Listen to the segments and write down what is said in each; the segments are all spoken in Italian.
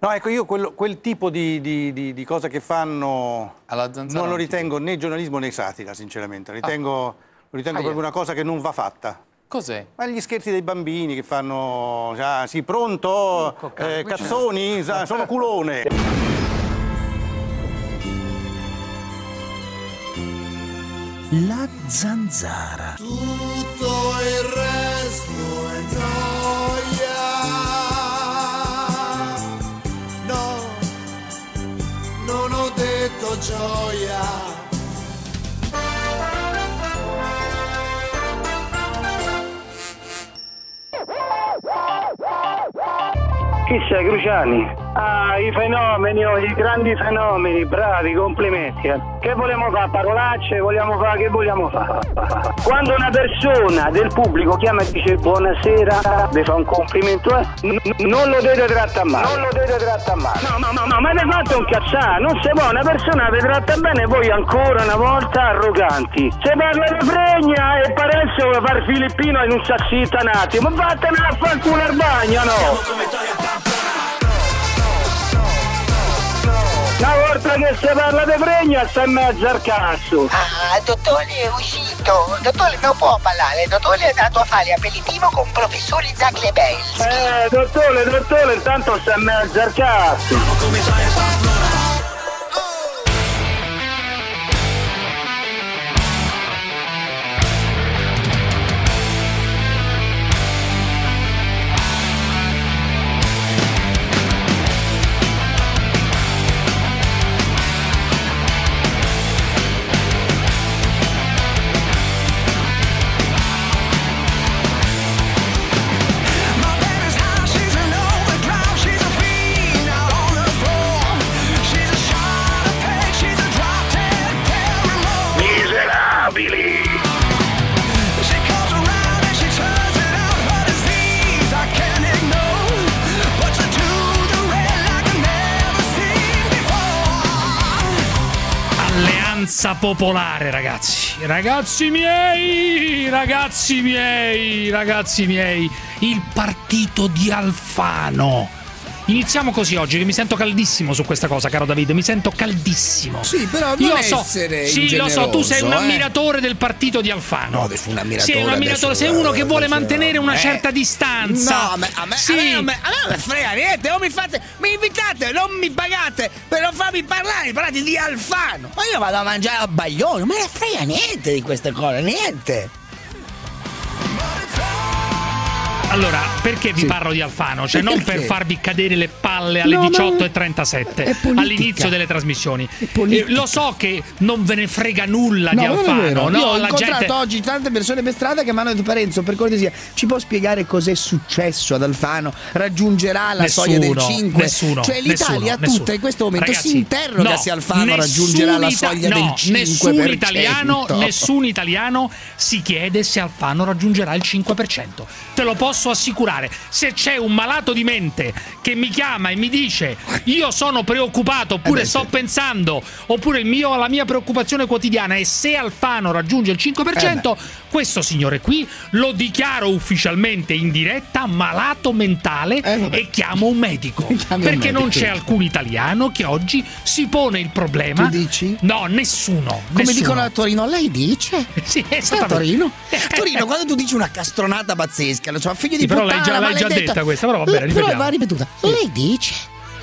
No, ecco, io quel tipo di cosa che fanno Alla Zanzara non lo non ti ritengo né giornalismo né satira, sinceramente. Lo ritengo proprio una cosa che non va fatta. Cos'è? Ma gli scherzi dei bambini che fanno, sì, pronto, cazzoni, sono culone. La Zanzara. Tutto il resto è gioia. No, non ho detto gioia. Chi sei, Cruciani? Ah, i fenomeni, i grandi fenomeni, bravi, complimenti. Che vogliamo fare? Parolacce? Che vogliamo fare? Quando una persona del pubblico chiama e dice buonasera, vi fa un complimento, non lo deve trattare male. No, ma ne fate un cazzare, non si può, una persona vi tratta bene, voi ancora una volta arroganti. Se parla di fregna e Parenzo vuole fare filippino e non sa zitta un attimo, vattene a far culo al bagno, no? Una volta che si parla di fregna sta in mezzo al cazzo. Ah, il dottore è uscito. Il dottore non può parlare. Il dottore è andato a fare aperitivo con professore Zaglebelski. Dottore, intanto sta in mezzo al cazzo. Popolare, ragazzi miei, il partito di Alfano. Iniziamo così oggi, che mi sento caldissimo su questa cosa, caro Davide, mi sento caldissimo. Sì, però non essere Sì, lo so, tu sei un ammiratore del partito di Alfano. No, adesso un ammiratore. Sei un ammiratore, sei uno che vuole mantenere una certa distanza. No, a me non frega niente, mi invitate, non mi pagate per non farmi parlare, parlate di Alfano. Ma io vado a mangiare a Baglione, non me ne frega niente di queste cose, niente. Allora, perché vi parlo di Alfano? Cioè, non per farvi cadere le palle alle 18:37 all'inizio delle trasmissioni. Lo so che non ve ne frega nulla di Alfano. Io ho incontrato oggi tante persone per strada che mi hanno detto: Parenzo, per cortesia, ci può spiegare cos'è successo ad Alfano? Raggiungerà la soglia del 5? Nessuno. Cioè l'Italia tutta in questo momento, ragazzi, si interroga se Alfano raggiungerà la soglia del 5%. Nessun italiano si chiede se Alfano raggiungerà il 5%. Te lo posso assicurare. Se c'è un malato di mente che mi chiama e mi dice io sono preoccupato, oppure sto pensando, oppure la mia preoccupazione quotidiana è se Alfano raggiunge il 5%, questo signore qui lo dichiaro ufficialmente in diretta malato mentale e chiamo un medico. Perché non c'è alcun italiano che oggi si pone il problema. Tu dici? No, nessuno. Come dicono a Torino, lei dice? Sì, a Torino? Torino, quando tu dici una castronata pazzesca, cioè figlio di però puttana, l'hai già detta questa, però va bene, ripetiamo. Però va ripetuta. Lei dice?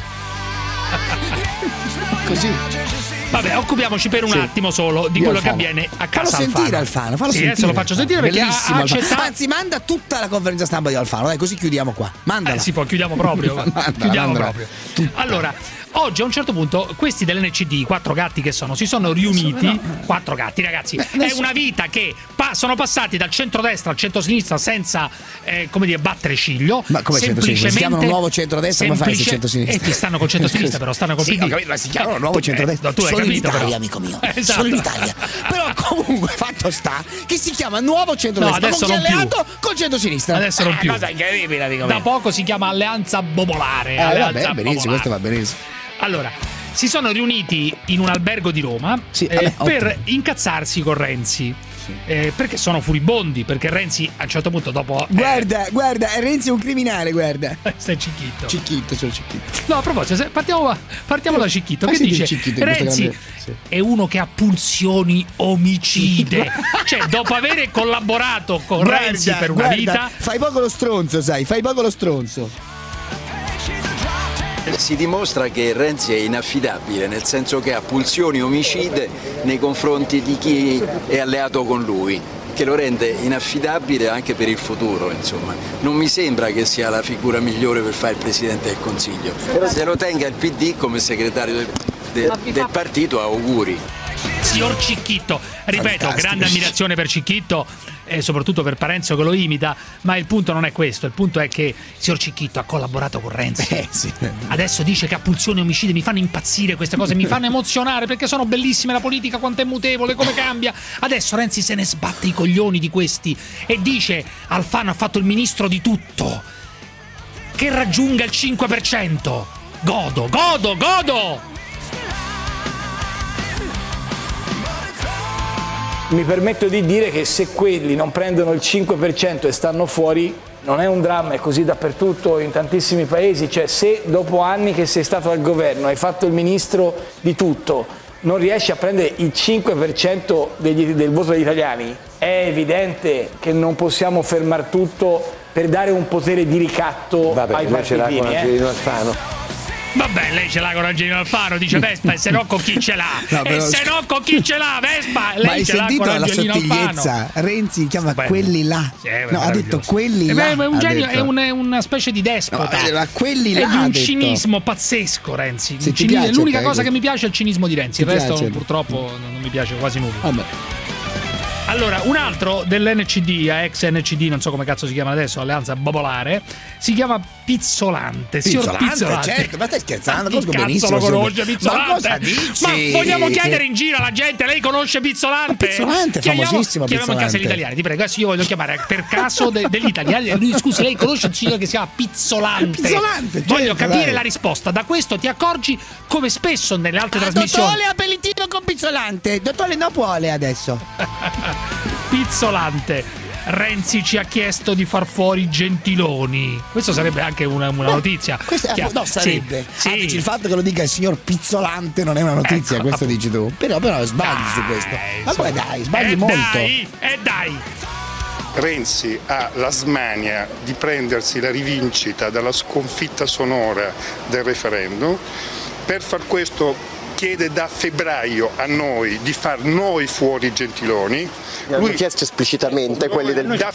Così. Vabbè, occupiamoci per un attimo solo di quello Alfano. che avviene a casa. Fallo sentire Alfano, fallo sentire. Adesso lo faccio sentire perché ha accettato. Anzi, manda tutta la conferenza stampa di Alfano, dai, così chiudiamo qua. Mandala. Si può, chiudiamo proprio. Mandala. Allora, oggi a un certo punto questi dell'NCD, 4 gatti che si sono riuniti. 4 gatti, ragazzi. È una vita che sono passati dal centrodestra al centrosinistra senza, battere ciglio. Ma come centrosinistra? Si chiamano nuovo centrodestra, ma fai centrosinistra? Ti stanno col centrosinistra, però stanno col PD. Ho capito, ma si chiamano nuovo centrodestra. Tu hai solo capito, in Italia, però. amico mio. Esatto. Solo in Italia. Però comunque fatto sta che si chiama nuovo centrodestra. No, adesso con chi non alleato col centrosinistra. Adesso non più. Cosa incredibile, amico mio. Da poco si chiama Alleanza Popolare. Vabbè, benissimo, questo va benissimo. Allora, si sono riuniti in un albergo di Roma per incazzarsi con Renzi. perché sono furibondi, perché Renzi a un certo punto dopo... Guarda, Renzi è un criminale, guarda. Stai Cicchitto. Sono Cicchitto. No, a proposito, partiamo da Cicchitto, che dice Cicchitto, Renzi grande... è uno che ha pulsioni omicide. Cioè, dopo avere collaborato con Renzi per una vita... Fai poco lo stronzo, sai, Si dimostra che Renzi è inaffidabile, nel senso che ha pulsioni omicide nei confronti di chi è alleato con lui, che lo rende inaffidabile anche per il futuro, insomma. Non mi sembra che sia la figura migliore per fare il Presidente del Consiglio. Se lo tenga il PD come segretario del partito, auguri. Signor Cicchitto, ripeto, grande ammirazione per Cicchitto e soprattutto per Parenzo che lo imita, ma il punto non è questo, il punto è che il signor Cicchitto ha collaborato con Renzi. Adesso dice che ha pulsioni omicide, mi fanno impazzire queste cose, mi fanno emozionare perché sono bellissime, la politica quanto è mutevole, come cambia. Adesso Renzi se ne sbatte i coglioni di questi e dice Alfano ha fatto il ministro di tutto, che raggiunga il 5%. Godo! Mi permetto di dire che se quelli non prendono il 5% e stanno fuori, non è un dramma, è così dappertutto in tantissimi paesi. Cioè, se dopo anni che sei stato al governo, hai fatto il ministro di tutto, non riesci a prendere il 5% del voto degli italiani, è evidente che non possiamo fermare tutto per dare un potere di ricatto ai partitini. Vabbè, lei ce l'ha con Angelino Alfano, dice Vespa, e se no con chi ce l'ha? Vespa, lei ma hai ce l'ha con sentito la Angelino sottigliezza? Alfano. Renzi chiama quelli là. No, ha detto quelli là. È un genio, è una specie di despota. No, quelli là. È di un cinismo pazzesco, Renzi. Piace, l'unica cosa che mi piace è il cinismo di Renzi, il resto piace. purtroppo non mi piace quasi nulla. Vabbè. Allora, un altro dell'NCD, ex NCD, non so come cazzo si chiama adesso, Alleanza Popolare, si chiama Pizzolante. Signor Pizzolante, certo, ma stai scherzando? Chi cazzo lo conosce Pizzolante? Ma cosa dici? Ma vogliamo chiedere in giro alla gente, lei conosce Pizzolante? Pizzolante è famosissimo. Chiamiamo in casa gli italiani, ti prego, adesso io voglio chiamare per caso degli italiani. Lui, scusi, lei conosce un signore che si chiama Pizzolante? Pizzolante, voglio capire dai. la risposta. Da questo ti accorgi, come spesso nelle altre trasmissioni. Dottore aperitivo con Pizzolante. Dottore non vuole adesso. Pizzolante. Renzi ci ha chiesto di far fuori Gentiloni. Questo sarebbe anche una notizia. No, sarebbe. Sì. Dici, il fatto che lo dica il signor Pizzolante non è una notizia, ecco, questo dici tu. Però sbagli su questo. Ma poi dai, sbagli molto. Dai. Renzi ha la smania di prendersi la rivincita dalla sconfitta sonora del referendum. Per far questo chiede da febbraio a noi di far noi fuori Gentiloni. Lui chiesto esplicitamente quelli del... Da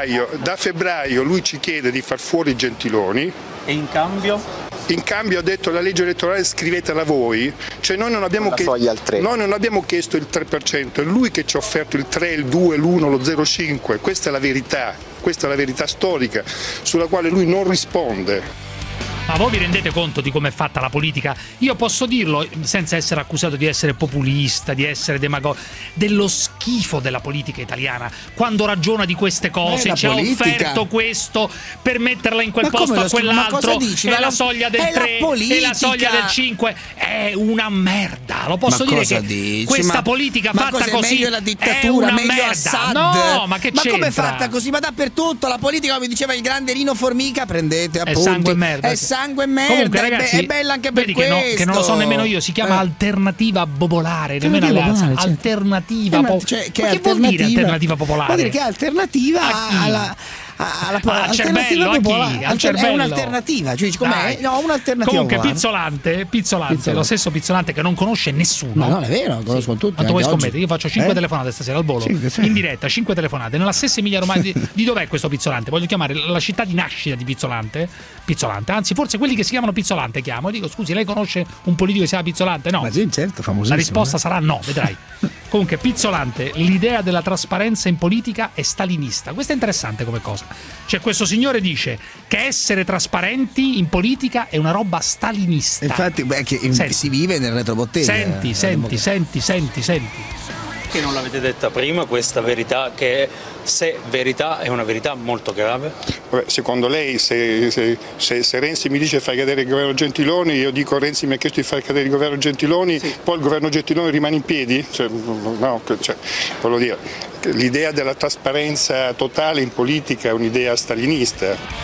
febbraio lui ci chiede di far fuori Gentiloni. E in cambio? In cambio ha detto la legge elettorale scrivetela voi, cioè noi non abbiamo chiesto il 3%, è lui che ci ha offerto il 3, il 2, l'1, lo 0,5, questa è la verità storica sulla quale lui non risponde. Ma voi vi rendete conto di come è fatta la politica? Io posso dirlo senza essere accusato di essere populista, di essere demagogo, dello schifo della politica italiana. Quando ragiona di queste cose, ci ha offerto questo per metterla in quel posto a quell'altro, e la soglia del 3 e la soglia del 5 è una merda. Lo posso dire che questa politica fatta così meglio la dittatura, è una meglio merda. Assad. No, ma che c'entra? Ma come è fatta così? Ma dappertutto la politica, come diceva il grande Rino Formica, prendete appunti. È sangue e merda. Sangue e merda. Comunque, ragazzi, è bella anche per questo. Che non lo so nemmeno io, si chiama Alternativa Popolare, nemmeno Alleanza. Popolare, Alternativa cioè, Ma che vuol dire Alternativa Popolare? Vuol dire che è alternativa alla cervello, al cervello. È un'alternativa, cioè com'è? No, un'alternativa. Comunque Pizzolante, lo stesso Pizzolante che non conosce nessuno. Ma non è vero, lo conoscono tutti. Quanto vuoi scommettere? Io faccio 5 telefonate stasera al volo, in diretta, 5 telefonate nella stessa Emilia Romagna. Di dov'è questo Pizzolante? Voglio chiamare la città di nascita di Pizzolante, anzi forse quelli che si chiamano Pizzolante chiamo e dico: scusi, lei conosce un politico che si chiama Pizzolante? No. Ma sì, certo, famosissimo. La risposta sarà no, vedrai. Comunque Pizzolante, l'idea della trasparenza in politica è stalinista. Questo è interessante come cosa. Cioè questo signore dice che essere trasparenti in politica è una roba stalinista. Infatti si vive nel retrobottega. Senti. Che non l'avete detta prima questa verità, che se verità è una verità molto grave? Secondo lei se Renzi mi dice fai cadere il governo Gentiloni, io dico Renzi mi ha chiesto di far cadere il governo Gentiloni, poi il governo Gentiloni rimane in piedi? Voglio dire, L'idea della trasparenza totale in politica è un'idea stalinista.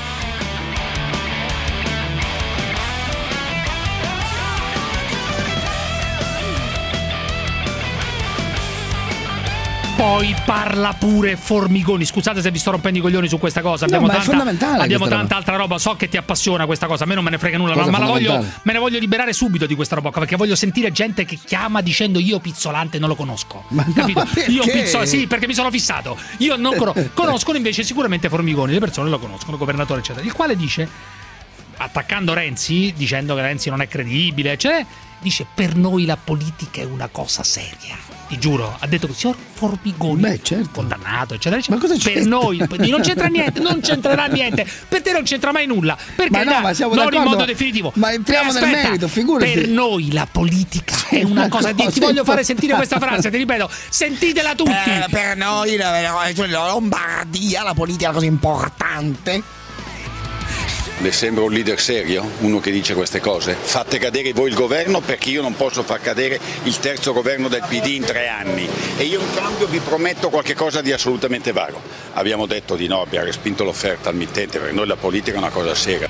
Poi parla pure Formigoni. Scusate se vi sto rompendo i coglioni su questa cosa. No, ma è fondamentale. Abbiamo tanta altra roba. So che ti appassiona questa cosa. A me non me ne frega nulla. Ma me ne voglio liberare subito di questa roba qua, perché voglio sentire gente che chiama dicendo io Pizzolante non lo conosco. Ma capito? No, io Pizzolante, sì, perché mi sono fissato. Io non conoscono invece sicuramente Formigoni. Le persone lo conoscono, governatore eccetera. Il quale dice, attaccando Renzi, dicendo che Renzi non è credibile, eccetera, dice per noi la politica è una cosa seria. Ti giuro, ha detto che signor Formigoni, certo, condannato, eccetera, eccetera. Ma cosa c'entra? Per noi non c'entra niente, non c'entrerà niente. Per te non c'entra mai nulla. Perché ma siamo non d'accordo, in modo definitivo. Ma entriamo nel merito, figurati. Per noi la politica è una cosa. Ti voglio fare sentire questa frase, ti ripeto, sentitela tutti. Per noi la Lombardia, la politica è una cosa importante. Le sembra un leader serio? Uno che dice queste cose? Fate cadere voi il governo perché io non posso far cadere il terzo governo del PD in 3 anni e io in cambio vi prometto qualche cosa di assolutamente vago. Abbiamo detto di no, abbiamo respinto l'offerta al mittente, per noi la politica è una cosa seria.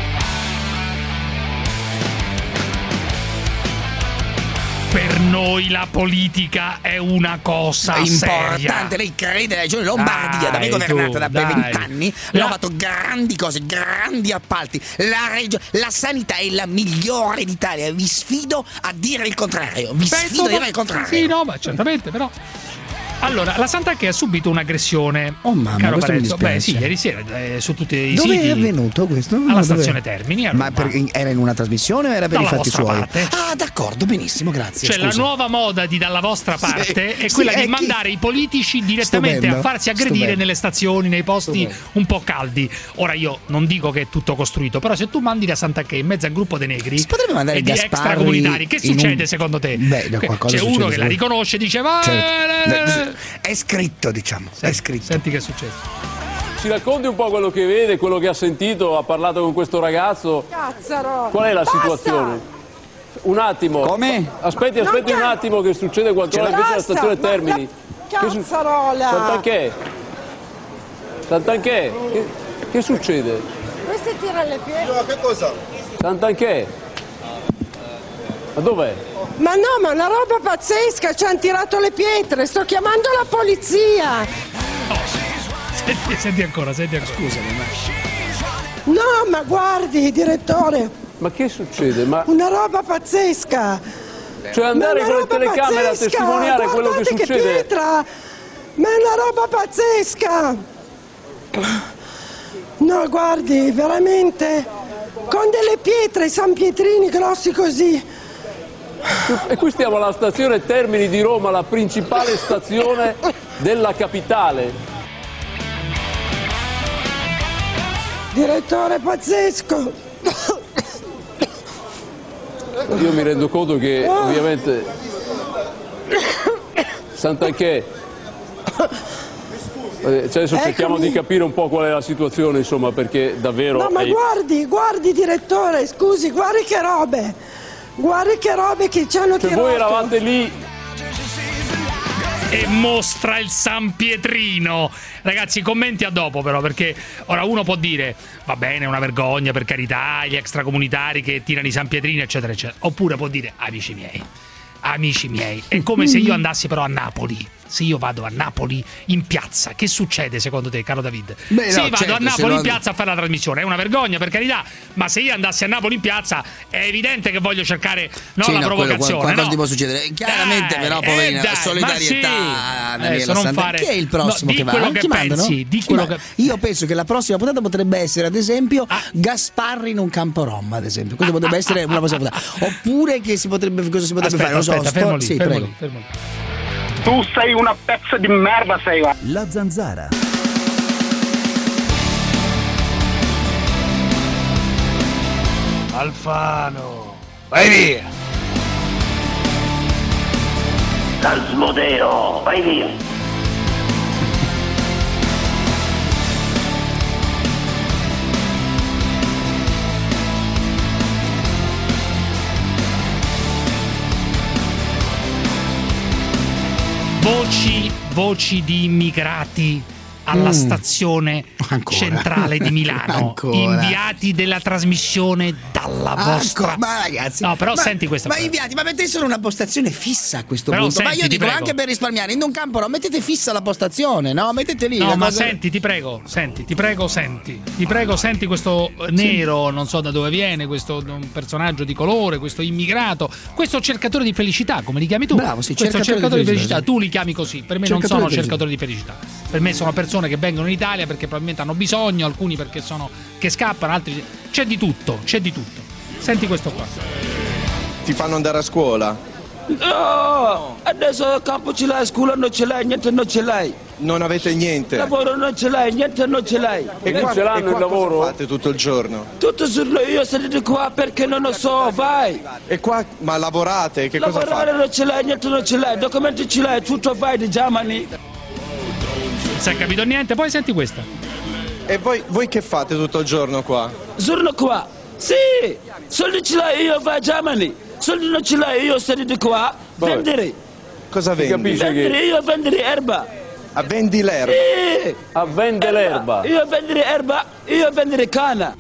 Per noi la politica è una cosa importante. seria. Lei crede la regione Lombardia, da me governata da 20 anni, abbiamo fatto grandi cose, grandi appalti. La sanità è la migliore d'Italia. Vi sfido a dire il contrario. Sfido a dire il contrario. Sì, no, ma certamente, però. Allora, la Sant'Anché ha subito un'aggressione. Oh mamma, caro questo mi Parenzo. dispiace. Beh, sì, ieri sera su tutti i Dove siti. è avvenuto questo? Alla stazione Termini. A Ma Roma. era in una trasmissione o era per Dalla i fatti vostra suoi? parte. Ah, d'accordo, benissimo, grazie. Cioè, la nuova moda di dalla vostra parte è quella di mandare i politici direttamente Stupendo, a farsi aggredire stupendo. nelle stazioni, nei posti un po' caldi. Ora io non dico che è tutto costruito, però se tu mandi la Sant'Anché in mezzo a un gruppo dei negri potrebbe mandare e di Gasparri extracomunitari, che in succede secondo te? Beh, qualcosa c'è uno succede che la sicuro. riconosce e dice va. Certo. È scritto, diciamo. È scritto. Senti che è successo. Ci racconti un po' quello che vede, quello che ha sentito, ha parlato con questo ragazzo. Cazzaro! Qual è la Basta! situazione? Un attimo. Come? Aspetti un attimo che succede qualcosa invece alla stazione Termini. Cazzarola! Sant'Anché? Che succede? Questi tirano le pietre. Che cosa? Sant'Anché? Ma dov'è? Ma no, ma è una roba pazzesca, ci hanno tirato le pietre, sto chiamando la polizia. Senti ancora. Scusami, No, ma guardi, direttore. Ma che succede? Ma... Una roba pazzesca. Cioè andare con le telecamere a testimoniare quello che succede. Che pietra! Ma è una roba pazzesca. No, guardi, veramente. Con delle pietre, San Pietrini grossi così. E qui stiamo alla stazione Termini di Roma, la principale stazione della capitale. Direttore, pazzesco. Io mi rendo conto che ovviamente Sant'Anché, adesso cerchiamo di capire un po' qual è la situazione, insomma, perché davvero... No, ma guardi direttore, scusi, guardi che robe che ci hanno tirato. Voi eravate lì e mostra il San Pietrino. Ragazzi, commenti a dopo però, perché ora uno può dire va bene, è una vergogna, per carità, gli extracomunitari che tirano i San Pietrini eccetera eccetera, oppure può dire amici miei, è come se io andassi però a Napoli. Se io vado a Napoli in piazza, che succede secondo te, caro David? Se io vado a Napoli in piazza a fare la trasmissione, è una vergogna, per carità, ma se io andassi a Napoli in piazza è evidente che voglio cercare la provocazione. Qualcosa ti può succedere. Chiaramente, però, poverina, solidarietà a Daniela Sant'Anché. Chi è il prossimo che va? Chi mandano? Io penso che la prossima puntata potrebbe essere, ad esempio, Gasparri in un campo rom, ad esempio. Questo potrebbe essere una prossima puntata. Oppure che cosa si potrebbe fare? Non so, fermo lì. Tu sei una pezza di merda, sei. La Zanzara. Alfano, vai via. Asmodeo, vai via. voci di immigrati alla stazione centrale di Milano, inviati della trasmissione dalla vostra. Ma ragazzi, no, però senti questa. Ma inviati, ma mettessero una postazione fissa a questo però punto. Senti, ma io dico prego. anche per risparmiare, in un campo no, mettete fissa la postazione, no? Mettete lì. No, ma cosa... senti, ti prego, senti questo nero, non so da dove viene, questo personaggio di colore, questo immigrato, questo cercatore di felicità, come li chiami tu? Bravo, sì, questo cercatore di felicità. Sì. Tu li chiami così. Per me non sono cercatori di felicità. Per me sono persone che vengono in Italia perché probabilmente hanno bisogno, alcuni perché che scappano, altri c'è di tutto. Senti questo qua. Ti fanno andare a scuola? No, adesso al campo ce l'hai, scuola non ce l'hai, niente non ce l'hai. Non avete niente? Lavoro non ce l'hai, niente non ce l'hai. E qua ce l'hanno il lavoro? Cosa fate tutto il giorno? Tutto sullo io seduto qua perché non lo so, vai. E qua, ma lavorate? Che cosa fate? Lavorare non ce l'hai, niente non ce l'hai, documenti ce l'hai, tutto vai di Germany. Non si è capito niente, poi senti questa. E voi che fate tutto il giorno qua? Giorno qua? Sì, soldi ce l'hai io vai a Germany, soldi non ce l'hai io seduto qua, vendere. Cosa vendi? Vendere, io vendere erba. A vendi l'erba? Sì. A vendere l'erba. Io vendere erba, io vendere canna.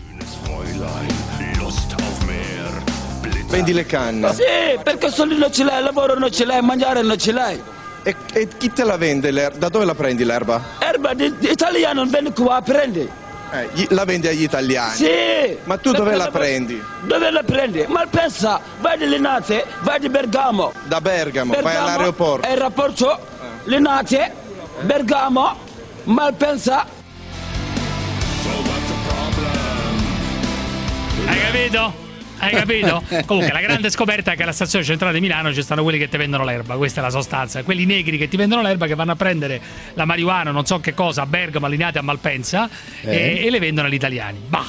Vendi le canne? Sì, perché soldi non ce l'hai, lavoro non ce l'hai, mangiare non ce l'hai. E chi te la vende l'erba? Da dove la prendi l'erba? Erba di italiano viene qua, prendi. La vendi agli italiani? Sì. Ma tu dove la prendi? Dove la prendi? Malpensa, vai di Linate, vai di Bergamo. Da Bergamo, vai all'aeroporto. Aeroporto, Linate, Bergamo, Malpensa. Hai capito? Hai capito? Comunque la grande scoperta è che alla stazione centrale di Milano ci stanno quelli che ti vendono l'erba, questa è la sostanza, quelli negri che ti vendono l'erba che vanno a prendere la marijuana, non so che cosa, a Bergamo, a Linate, a Malpensa e le vendono agli italiani. Bah.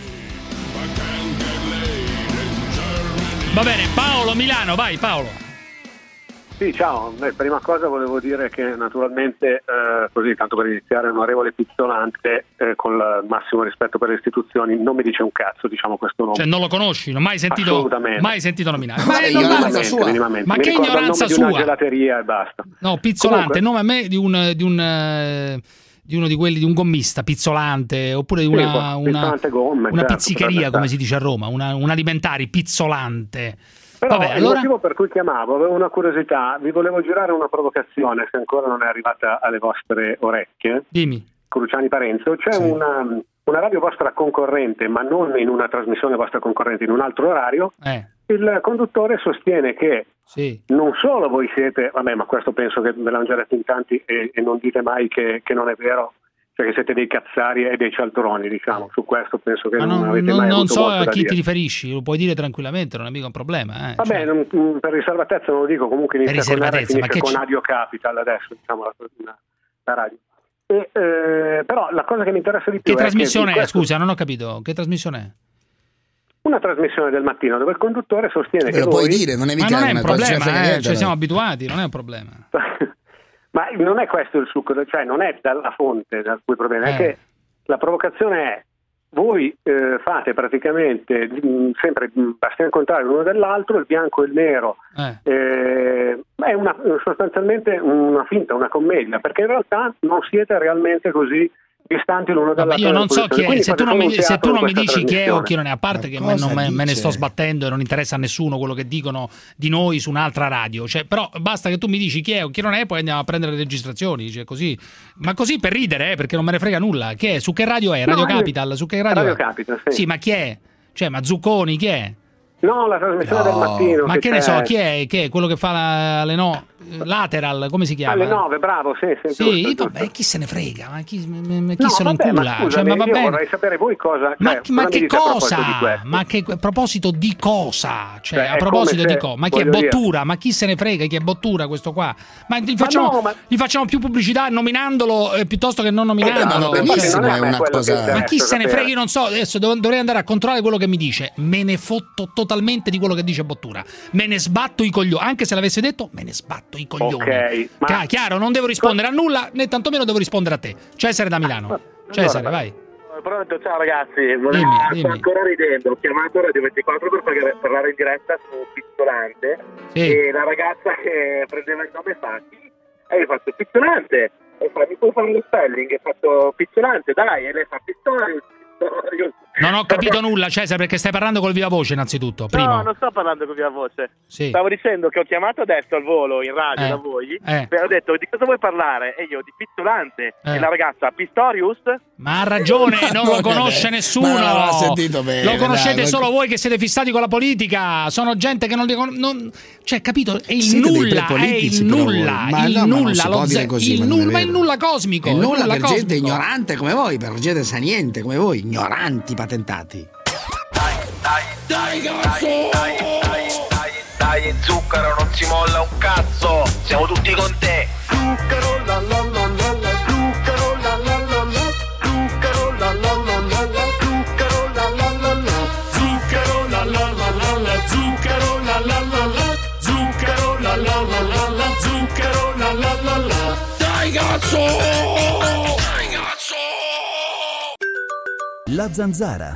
Va bene, Paolo, Milano, vai Paolo. Sì, ciao. Prima cosa volevo dire che naturalmente, così tanto per iniziare, l'onorevole Pizzolante, con il massimo rispetto per le istituzioni, non mi dice un cazzo, diciamo questo nome. Cioè non lo conosci, non mai sentito, assolutamente. Mai sentito nominare. Ma è ignoranza sua. Ma che ignoranza di sua? Una gelateria e basta. No, Pizzolante, il nome a me di uno di quelli, di un gommista, Pizzolante, oppure di una pizzicheria, come si dice a Roma, un alimentari, Pizzolante. Però vabbè, il motivo per cui chiamavo, avevo una curiosità, vi volevo girare una provocazione, se ancora non è arrivata alle vostre orecchie. Dimmi. Cruciani Parenzo, c'è una radio vostra concorrente, ma non in una trasmissione vostra concorrente, in un altro orario. Il conduttore sostiene che non solo voi siete, vabbè, ma questo penso che ve l'hanno già detto in tanti e non dite mai che non è vero, cioè che siete dei cazzari e dei cialtroni, diciamo. Su questo penso che non avete mai avuto non so molto da a chi dire. ti riferisci, lo puoi dire tranquillamente, non è mica un problema. Vabbè, per riservatezza non lo dico, comunque inizia con R e finisce con Adio Capital adesso, diciamo, la radio. Però la cosa che mi interessa di più che trasmissione è? Questo... Scusa, non ho capito, che trasmissione è? Una trasmissione del mattino dove il conduttore sostiene che lo puoi dire, non è mica ma non è un una cosa problema, cioè siamo abituati, non è un problema. Ma non è questo il succo, cioè non è dalla fonte da cui proviene, è che la provocazione è voi fate praticamente sempre basti incontrare l'uno dell'altro, il bianco e il nero, è sostanzialmente una finta, una commedia, perché in realtà non siete realmente così distanti l'uno dall'altro. Io non so chi è, se tu non mi dici chi è o chi non è, a parte che me ne sto sbattendo e non interessa a nessuno quello che dicono di noi su un'altra radio, cioè, però basta che tu mi dici chi è o chi non è, poi andiamo a prendere le registrazioni, cioè, così. Ma così per ridere, perché non me ne frega nulla. Chi è? Su che radio è? Radio Capital? Su che radio è? Capital, sì. Sì, ma chi è? Cioè, ma Zucconi chi è? No, la trasmissione del mattino. Ma che ne so, chi è? Quello che fa alle Lateral, come si chiama? Alle 9, bravo, sì, giusto. Vabbè, chi se ne frega? Ma chi se lo vabbè, incula? Ma scusami, cioè, io vorrei sapere voi cosa... Ma che cosa? Ma che a proposito di cosa? Cioè, a proposito di cosa? Ma chi è Bottura? Ma chi se ne frega chi è Bottura questo qua? Ma gli facciamo più pubblicità nominandolo piuttosto che non nominandolo. Benissimo, è una cosa... Ma chi se ne frega? Io non so, adesso dovrei andare a controllare quello che mi dice. Me ne fotto totalmente di quello che dice Bottura. Me ne sbatto i coglioni. Anche se l'avesse detto, me ne sbatto i coglioni. Okay, ma... Chiaro, non devo rispondere a nulla, né tantormeno devo rispondere a te. Cesare da Milano. Cesare, vai. Pronto, ciao ragazzi. Sto ancora ridendo. Ho chiamato Radio 24 per parlare in diretta su Pizzolante e la ragazza che prendeva il nome fa E io ho fatto Pizzolante, e fa, mi puoi fare lo spelling? E ho fatto Pizzolante, dai, e lei fa Pistorius. Non ho capito nulla, Cesare, perché stai parlando col viva voce innanzitutto. Primo. No, non sto parlando con viva voce. Sì. Stavo dicendo che ho chiamato adesso al volo in radio da voi e ho detto di cosa vuoi parlare? E io di Pizzolante. E la ragazza Pistorius? Ma ha ragione, non lo conosce nessuno. Ma non l'ho sentito bene, lo conoscete dai, solo voi che siete fissati con la politica. Sono gente che non li conosce. Cioè, capito? È il Siete dei nulla, è prepolitici, il però nulla, voi. il Ma no, ma non nulla, si può dire così, il ma non è nulla, ma il vero. nulla cosmico. È nulla nulla per gente cosmico. ignorante come voi, per gente saniente come voi, ignoranti patentati. Dai, zucchero, non si molla un cazzo, siamo tutti con te. Zucchero la la la la la, zucchero la la la la, zucchero la la la la la, zucchero la la la la, zucchero la la la la la, zucchero la la la la, zucchero la la la la la, zucchero la la la la. Dai cazzo! Dai cazzo! La Zanzara.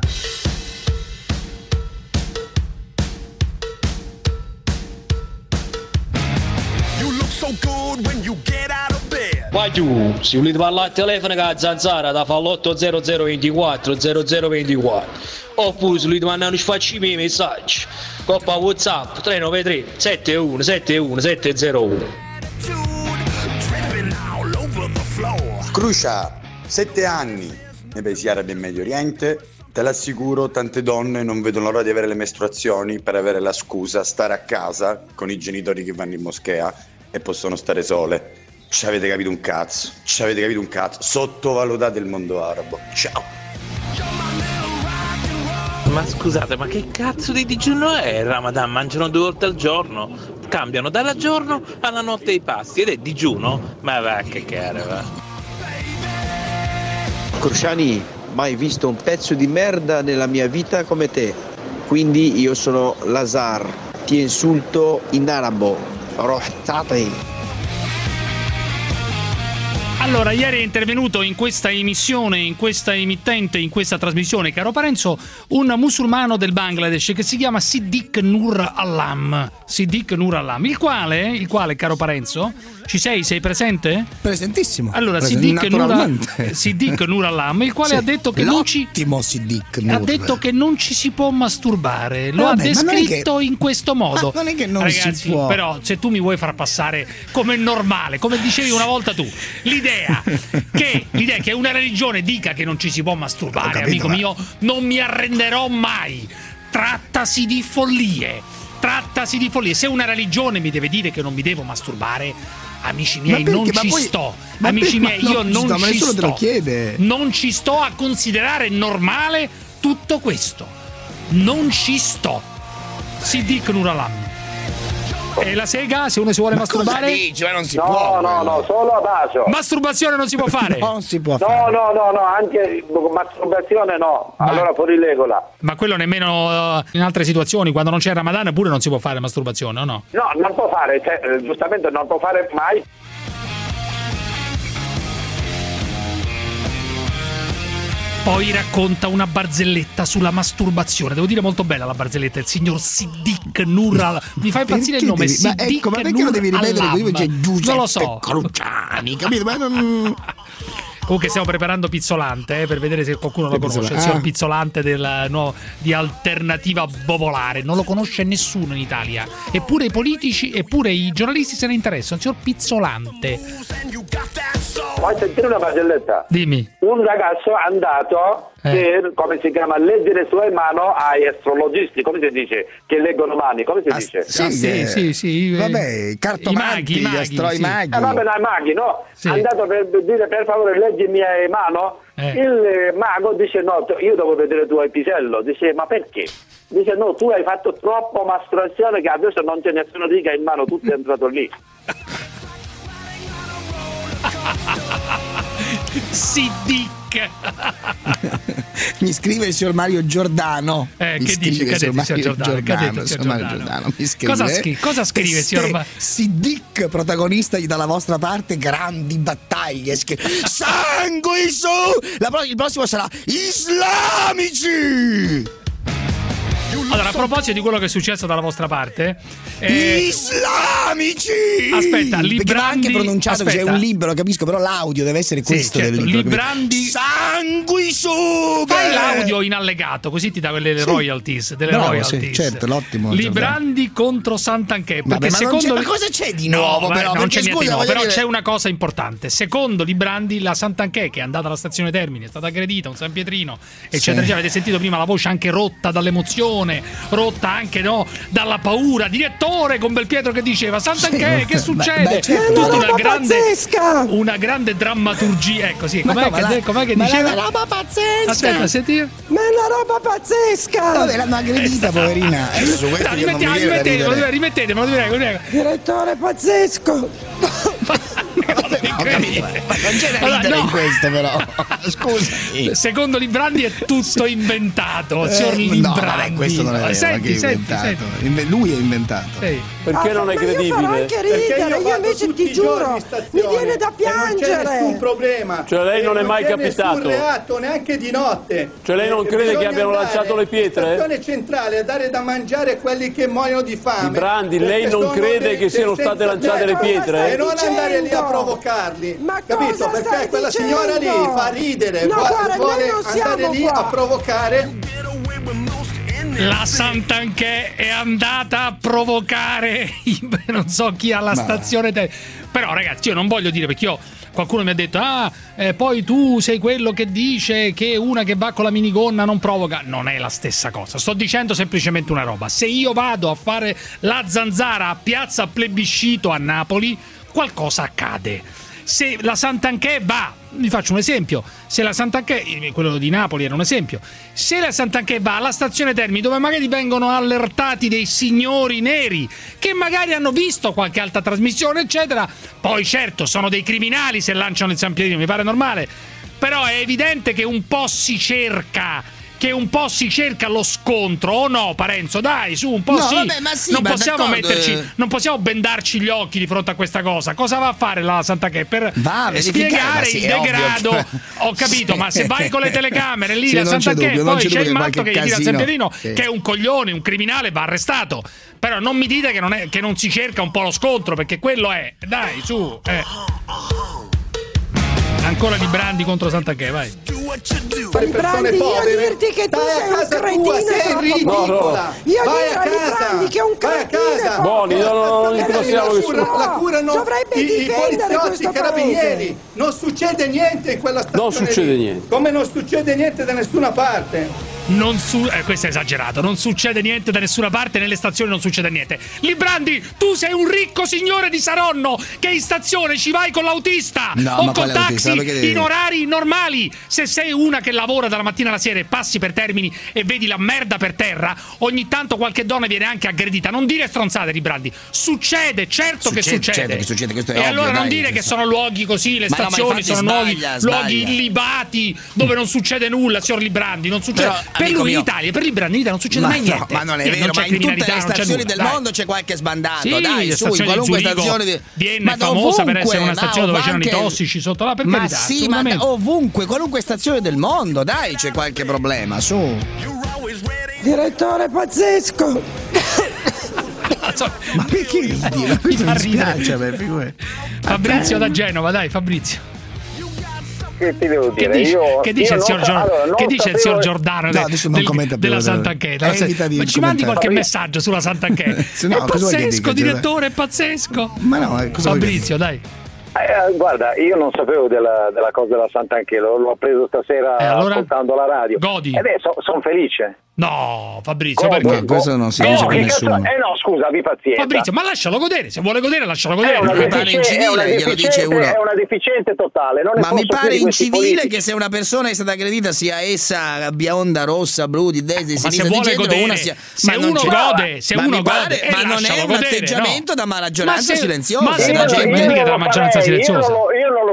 Vai giù, se volete parlare al telefono con la Zanzara da fa l'80024 0024 oppure se volete mandare un sfacci messaggi coppa WhatsApp 393 71 71 701. Crucia, 7 anni nei paesi arabi e Medio Oriente. Te l'assicuro, tante donne non vedono l'ora di avere le mestruazioni per avere la scusa stare a casa con i genitori che vanno in moschea e possono stare sole. Ci avete capito un cazzo, sottovalutate il mondo arabo. Ciao. Ma scusate, ma che cazzo di digiuno è il Ramadan? Mangiano 2 volte al giorno, cambiano dalla giorno alla notte dei pasti ed è digiuno? Ma va che cara, va. Cruciani, mai visto un pezzo di merda nella mia vita come te, quindi io sono Lazar, ti insulto in arabo, rohtate. Allora, ieri è intervenuto in questa emissione, in questa emittente, in questa trasmissione, caro Parenzo, un musulmano del Bangladesh che si chiama Siddiq Nur Alam. Siddiq Nur Alam, il quale, caro Parenzo, ci sei presente? Presentissimo. Allora, Siddiq Nur Alam, il quale ha detto che ha detto che non ci si può masturbare. Lo ha descritto in questo modo. Ma non è che non Ragazzi, si può. Però, se tu mi vuoi far passare come normale, come dicevi una volta tu, l'idea che una religione dica che non ci si può masturbare, amico mio, non mi arrenderò mai. Trattasi di follie. Se una religione mi deve dire che non mi devo masturbare, amici miei, non ci sto. Amici miei, io non ci sto. Non ci sto a considerare normale tutto questo. Non ci sto. Siddiq Nur Alam. E la sega, se uno si vuole masturbare? Cosa dici? Ma non si può. No, solo a bacio. Masturbazione non si può fare. Non si può fare. No, anche masturbazione no. Allora fuori regola. Ma quello nemmeno in altre situazioni, quando non c'è Ramadan pure non si può fare masturbazione, o no? No, non può fare, giustamente non può fare mai. Poi racconta una barzelletta sulla masturbazione. Devo dire molto bella la barzelletta. Il signor Siddiq Nur Alam. Mi fa impazzire il nome. Siddiq ma perché lo devi ripetere? Alam. Non lo so. Cruciani, capito? Ma non... Comunque stiamo preparando Pizzolante per vedere se qualcuno lo conosce. Il signor Pizzolante di Alternativa Popolare. Non lo conosce nessuno in Italia. Eppure i politici, eppure i giornalisti se ne interessano. Il signor Pizzolante. Vuoi sentire una barzelletta? Dimmi. Un ragazzo è andato per, come si chiama, leggere sue mani ai astrologisti, come si dice? Che leggono mani, come si dice? Sì. Vabbè, cartomanti, i maghi. Vabbè, no, i maghi, no? Sì. È andato per dire, per favore, leggi mie mani. Il mago dice, no, io devo vedere il tuo episello. Dice, ma perché? Dice, no, tu hai fatto troppo masturbazione che adesso non c'è nessuno riga in mano, tutto è entrato lì. Siddiq. Mi scrive il signor Mario Giordano. Che dice? Giordano. Mi scrive. Cosa scrive il signor Mario? Siddiq, protagonista dalla vostra parte, grandi battaglie. Sangue su! Il prossimo sarà islamici! Allora, a proposito di quello che è successo dalla vostra parte, islamici! Aspetta, perché va anche pronunciato che c'è un libro, capisco, però l'audio deve essere questo del libro. Librandi sanguisughe! Fai l'audio in allegato, così ti dà quelle royalties, delle royalties. Sì, certo, l'ottimo. Librandi contro Sant'Anché, perché ma secondo ma cosa c'è di nuovo? Però non c'è niente di nuovo, però dire... c'è una cosa importante. Secondo Librandi, la Sant'Anché, che è andata alla stazione Termini, è stata aggredita, un San Pietrino, eccetera. Avete sentito prima la voce anche rotta dall'emozione, rotta anche dalla paura. Direttore, con Belpietro che diceva Sant'Anché, che succede? Tutta una grande drammaturgia. Ecco, sì, com'è che diceva? Ma la roba pazzesca! Aspetta, senti. Ma è una roba pazzesca! Vabbè, l'hanno aggredita, poverina. Rimettetemelo, prego. Direttore, pazzesco! Ma non c'è da ridere in questo, però. Scusi. Secondo Librandi è tutto inventato, signor Librandi. No, vabbè, questo non è vero. Senti. Lui è inventato. Perché non è credibile? Io farò anche ridere, io invece ti giuro, mi viene da piangere. Non c'è nessun problema. Cioè lei non è mai capitato? Non c'è nessun reato, neanche di notte. Cioè lei non crede che abbiano lanciato le pietre? La stazione centrale a dare da mangiare a quelli che muoiono di fame. Librandi, lei non crede che siano state lanciate le pietre? E non andare lì a provocarli. Ma capito? Perché quella signora lì fa ridere, vuole andare lì a provocare. La Sant'Anché è andata a provocare non so chi alla stazione però ragazzi, io non voglio dire, perché qualcuno mi ha detto poi tu sei quello che dice che una che va con la minigonna non provoca. Non è la stessa cosa. Sto dicendo semplicemente una roba: se io vado a fare la zanzara a Piazza Plebiscito a Napoli, qualcosa accade. Se la Sant'Anché va, vi faccio un esempio, se la Sant'Anché, quello di Napoli era un esempio, se la Sant'Anché va alla stazione Termini, dove magari vengono allertati dei signori neri che magari hanno visto qualche altra trasmissione eccetera, poi certo sono dei criminali se lanciano il San Pietrino, mi pare normale, però è evidente che un po' si cerca lo scontro, o no, Parenzo? Dai, su, un po' no, sì. Vabbè, ma sì, non possiamo bendarci gli occhi di fronte a questa cosa. Cosa va a fare la Sant'Anché? Per spiegare il degrado. Ho capito, ma se vai con le telecamere lì la Sant'Anché, poi c'è il matto che tira il San Pietrino, che è un coglione, un criminale, va arrestato. Però non mi dite che non si cerca un po' lo scontro, perché quello è. Dai, su. Ancora Librandi contro Sant'Anché, vai. Librandi, io dirti che tu sei un cretino, sei ridicola. Io direi a Librandi che è un cretino. Buoni, non gli possiamo la curano dovrebbe i poliziotti, i carabinieri. Non succede niente in quella stazione. Non succede niente. Come non succede niente da nessuna parte. Questo è esagerato. Non succede niente da nessuna parte, nelle stazioni non succede niente. Librandi, tu sei un ricco signore di Saronno che in stazione ci vai con l'autista o col taxi in orari normali. Se sei una che lavora dalla mattina alla sera e passi per Termini e vedi la merda per terra, ogni tanto qualche donna viene anche aggredita. Non dire stronzate, Librandi. Succede, certo che succede. Certo che succede, questo è e ovvio, allora non dai, dire che sono luoghi così, le stazioni sono luoghi illibati dove non succede nulla, signor Librandi, non succede. Però, per lui in Italia, per Librandi in Italia non succede mai niente. Ma non è vero, ma in tutte le stazioni del mondo c'è qualche sbandato. Sì, dai, su, in qualunque stazione di Vienna è famosa per essere una stazione dove c'erano i tossici sotto là, per carità. Sì, ma ovunque, qualunque stazione del mondo, dai, c'è qualche problema, su. Direttore pazzesco. Ma perché ridi? Mi dispiace, Fabrizio da Genova, dai, Fabrizio. Che ti devo dire? Che dice il signor Giordano della Sant'Anché? Ma ci mandi qualche messaggio sulla Sant'Anché? È pazzesco, direttore, è pazzesco. Ma no, Fabrizio, dai. Guarda, io non sapevo della cosa della Sant'Anché, l'ho preso stasera ascoltando la radio. Godi. Sono felice. No, Fabrizio, perché? Questo non si dice per nessuno. No, scusa, abbi pazienza. Fabrizio, ma lascialo godere, se vuole godere lascialo godere. Mi pare incivile, glielo dice uno. È una deficiente totale. Ma mi pare incivile che se una persona è stata aggredita, sia essa bionda, rossa, blu, di destra, di sinistra, di centro, una sia. Se uno gode, ma non è un atteggiamento da maggioranza silenziosa. Ma se non c'è della maggioranza silenziosa. Io non lo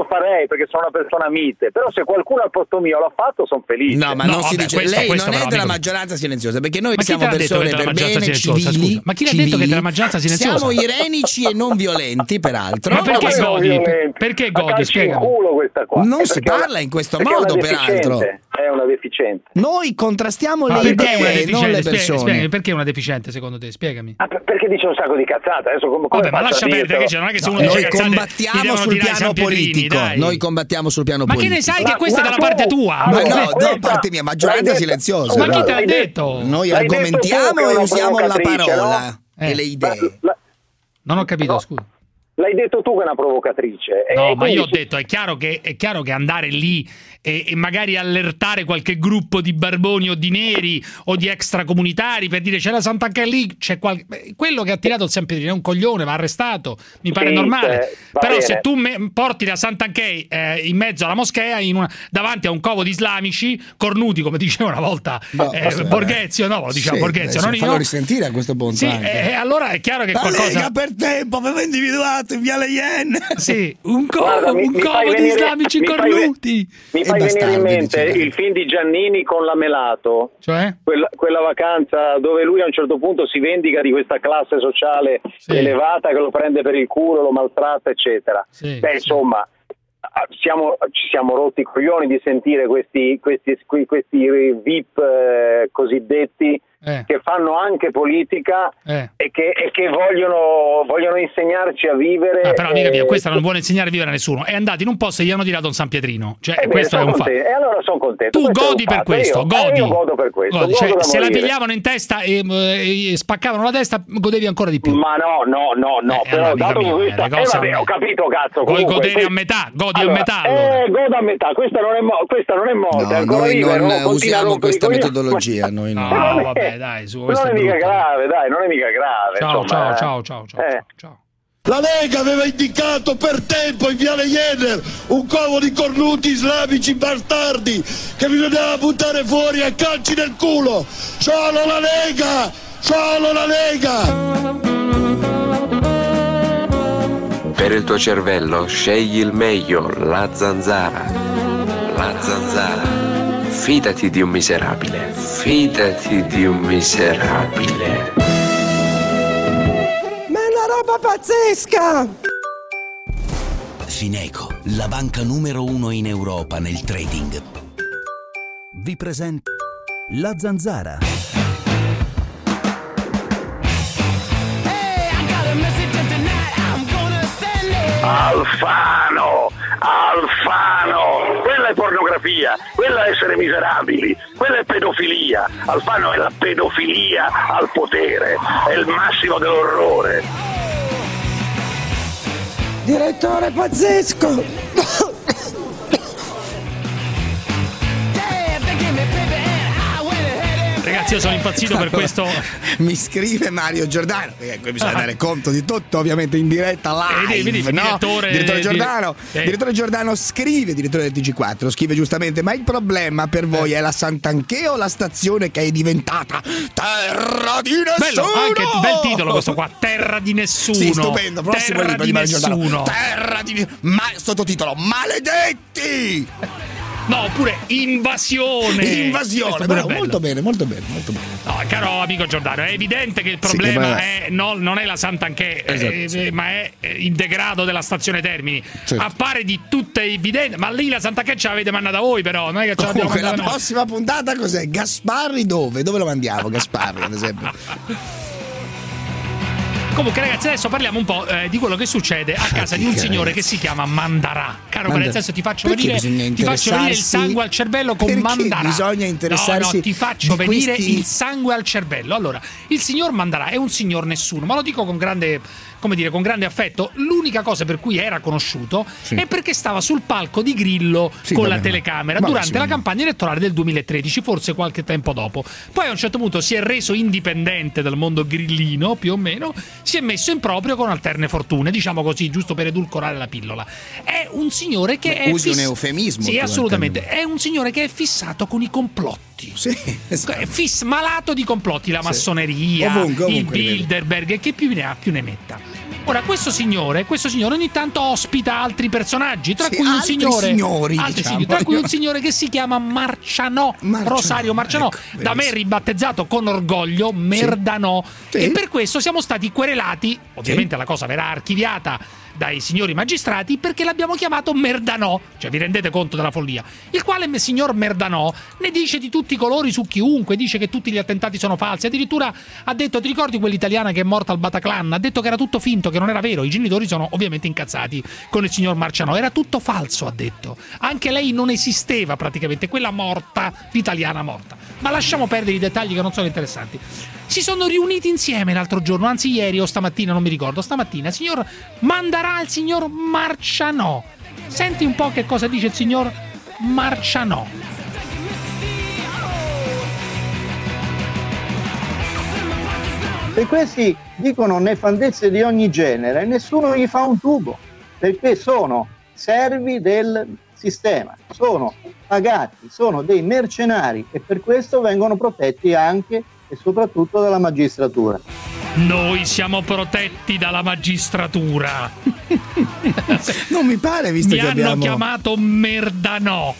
farei perché sono una persona mite, però se qualcuno al posto mio l'ha fatto sono felice. No, ma non si dice, lei non è della maggioranza silenziosa, perché noi siamo persone per bene, civili. Ma chi l'ha detto che è della maggioranza silenziosa? Siamo irenici e non violenti, peraltro. Ma perché godi? Perché godi? Spiegami. Non si parla in questo modo, peraltro. È una deficiente. Noi contrastiamo le idee, non le persone. Spiegami, perché è una deficiente secondo te? Spiegami. Perché dice un sacco di cazzate. Adesso come vabbè, ma lascia perdere, che non è che se uno dice cazzate, combattiamo sul piano politico. Noi combattiamo sul piano politico. Ma che ne sai che questa è dalla parte tua? Ma no, da parte mia, maggioranza silenziosa. Ma chi te l'ha detto? Noi argomentiamo e usiamo la parola e le idee. Non ho capito, scusa. L'hai detto tu che è una provocatrice. No, ma io ho detto, è chiaro che andare lì e magari allertare qualche gruppo di barboni o di neri o di extracomunitari per dire c'è la Sant'Anché lì, c'è quello che ha tirato il San Pietrino è un coglione, va arrestato, mi pare normale. Però bene. Se tu porti la Sant'Anché in mezzo alla moschea davanti a un covo di islamici cornuti, come diceva una volta Borghezio, Borghezio, non io. Fallo risentire a questo punto. Sì, allora è chiaro che qualcosa. Lega per tempo aveva individuato in Viale Yen. Sì, un covo di islamici cornuti. Mi fai venire in mente il film di Giannini con la Melato, cioè quella vacanza dove lui a un certo punto si vendica di questa classe sociale elevata che lo prende per il culo, lo maltratta, eccetera. Insomma, ci siamo rotti i coglioni di sentire questi VIP cosiddetti che fanno anche politica e che vogliono insegnarci a vivere. Però amica mia, questa non vuole insegnare a vivere a nessuno. È andato in un posto e gli hanno tirato un San Pietrino. Cioè, questo è un fatto. E allora sono contento. Tu godi per questo, godi. Io godo per questo. Godi. Cioè, se la pigliavano in testa e spaccavano la testa, godevi ancora di più. Ma no. Però dato che questa vabbè, ho capito, cazzo. Vuoi godere a metà? Godi a metà. Godo a metà. Questa non è morte. No, noi non usiamo questa metodologia. Noi no. Vabbè, dai, su questo. Non è mica grave, dai, non è mica grave. Ciao. La Lega aveva indicato per tempo in Viale Jenner un covo di cornuti islamici bastardi che bisognava buttare fuori a calci nel culo. Solo la Lega! Solo la Lega! Per il tuo cervello scegli il meglio, la zanzara. La zanzara. Fidati di un miserabile. Fidati di un miserabile. Ma è una roba pazzesca! Fineco, la banca numero 1 in Europa nel trading, vi presenta La Zanzara. Alfano, quella è pornografia, quella è essere miserabili, quella è pedofilia. Alfano è la pedofilia al potere, è il massimo dell'orrore. Direttore pazzesco! Ragazzi, io sono impazzito per questo. Mi scrive Mario Giordano, perché qui bisogna dare conto di tutto, ovviamente in diretta live, no? Direttore Giordano scrive, direttore del TG4, scrive giustamente: ma il problema per voi è la Sant'Anché o la stazione che è diventata terra di nessuno? Bello, anche bel titolo questo qua, terra di nessuno. Sì, stupendo, prossimo terra libro di Mario nessuno. Giordano. Terra di sottotitolo: maledetti! No, oppure invasione. Bravo, molto bene. No, caro amico Giordano, è evidente che il problema non è la Sant'Anché, ma è il degrado della stazione Termini. Certo. Appare di tutta evidenza, ma lì la Sant'Anché ce l'avete mandata voi, però non è che ce l'abbiamo mandata noi. La prossima puntata cos'è? Gasparri dove? Dove lo mandiamo? Gasparri, ad esempio. Comunque ragazzi, adesso parliamo un po' di quello che succede a casa di un signore che si chiama Mandarà. Caro, nel senso ti faccio venire il sangue al cervello con Mandarà. Bisogna interessarsi. No, ti faccio venire il sangue al cervello. Allora, il signor Mandarà è un signor nessuno, ma lo dico con grande affetto. L'unica cosa per cui era conosciuto è perché stava sul palco di Grillo con la telecamera durante la campagna elettorale del 2013, forse qualche tempo dopo. Poi a un certo punto si è reso indipendente dal mondo grillino, più o meno, si è messo in proprio con alterne fortune, diciamo così, giusto per edulcorare la pillola. È un signore che è usi un eufemismo. Sì, assolutamente. È un signore che è fissato con i complotti. Sì, esatto. È malato di complotti, la massoneria, ovunque il Bilderberg, e che più ne ha più ne metta. Ora, questo signore ogni tanto ospita altri personaggi, tra cui un altri signore, signori, tra cui un signore che si chiama Marcianò, Rosario Marcianò, ecco, da me ribattezzato con orgoglio Merdanò, e per questo siamo stati querelati. Ovviamente la cosa verrà archiviata dai signori magistrati perché l'abbiamo chiamato Merdanò, cioè vi rendete conto della follia, il quale signor Merdanò ne dice di tutti i colori su chiunque, dice che tutti gli attentati sono falsi, addirittura ha detto, ti ricordi quell'italiana che è morta al Bataclan, ha detto che era tutto finto, che non era vero, i genitori sono ovviamente incazzati con il signor Marcianò, era tutto falso, ha detto, anche lei non esisteva praticamente, quella morta, l'italiana morta, ma lasciamo perdere i dettagli che non sono interessanti. Si sono riuniti insieme l'altro giorno, anzi ieri o stamattina, non mi ricordo, stamattina, il signor Mandarà il signor Marcianò. Senti un po' che cosa dice il signor Marcianò. Se questi dicono nefandezze di ogni genere, nessuno gli fa un tubo, perché sono servi del sistema, sono pagati, sono dei mercenari e per questo vengono protetti anche e soprattutto dalla magistratura. Noi siamo protetti dalla magistratura. Non mi pare, visto mi che hanno chiamato Merdanò.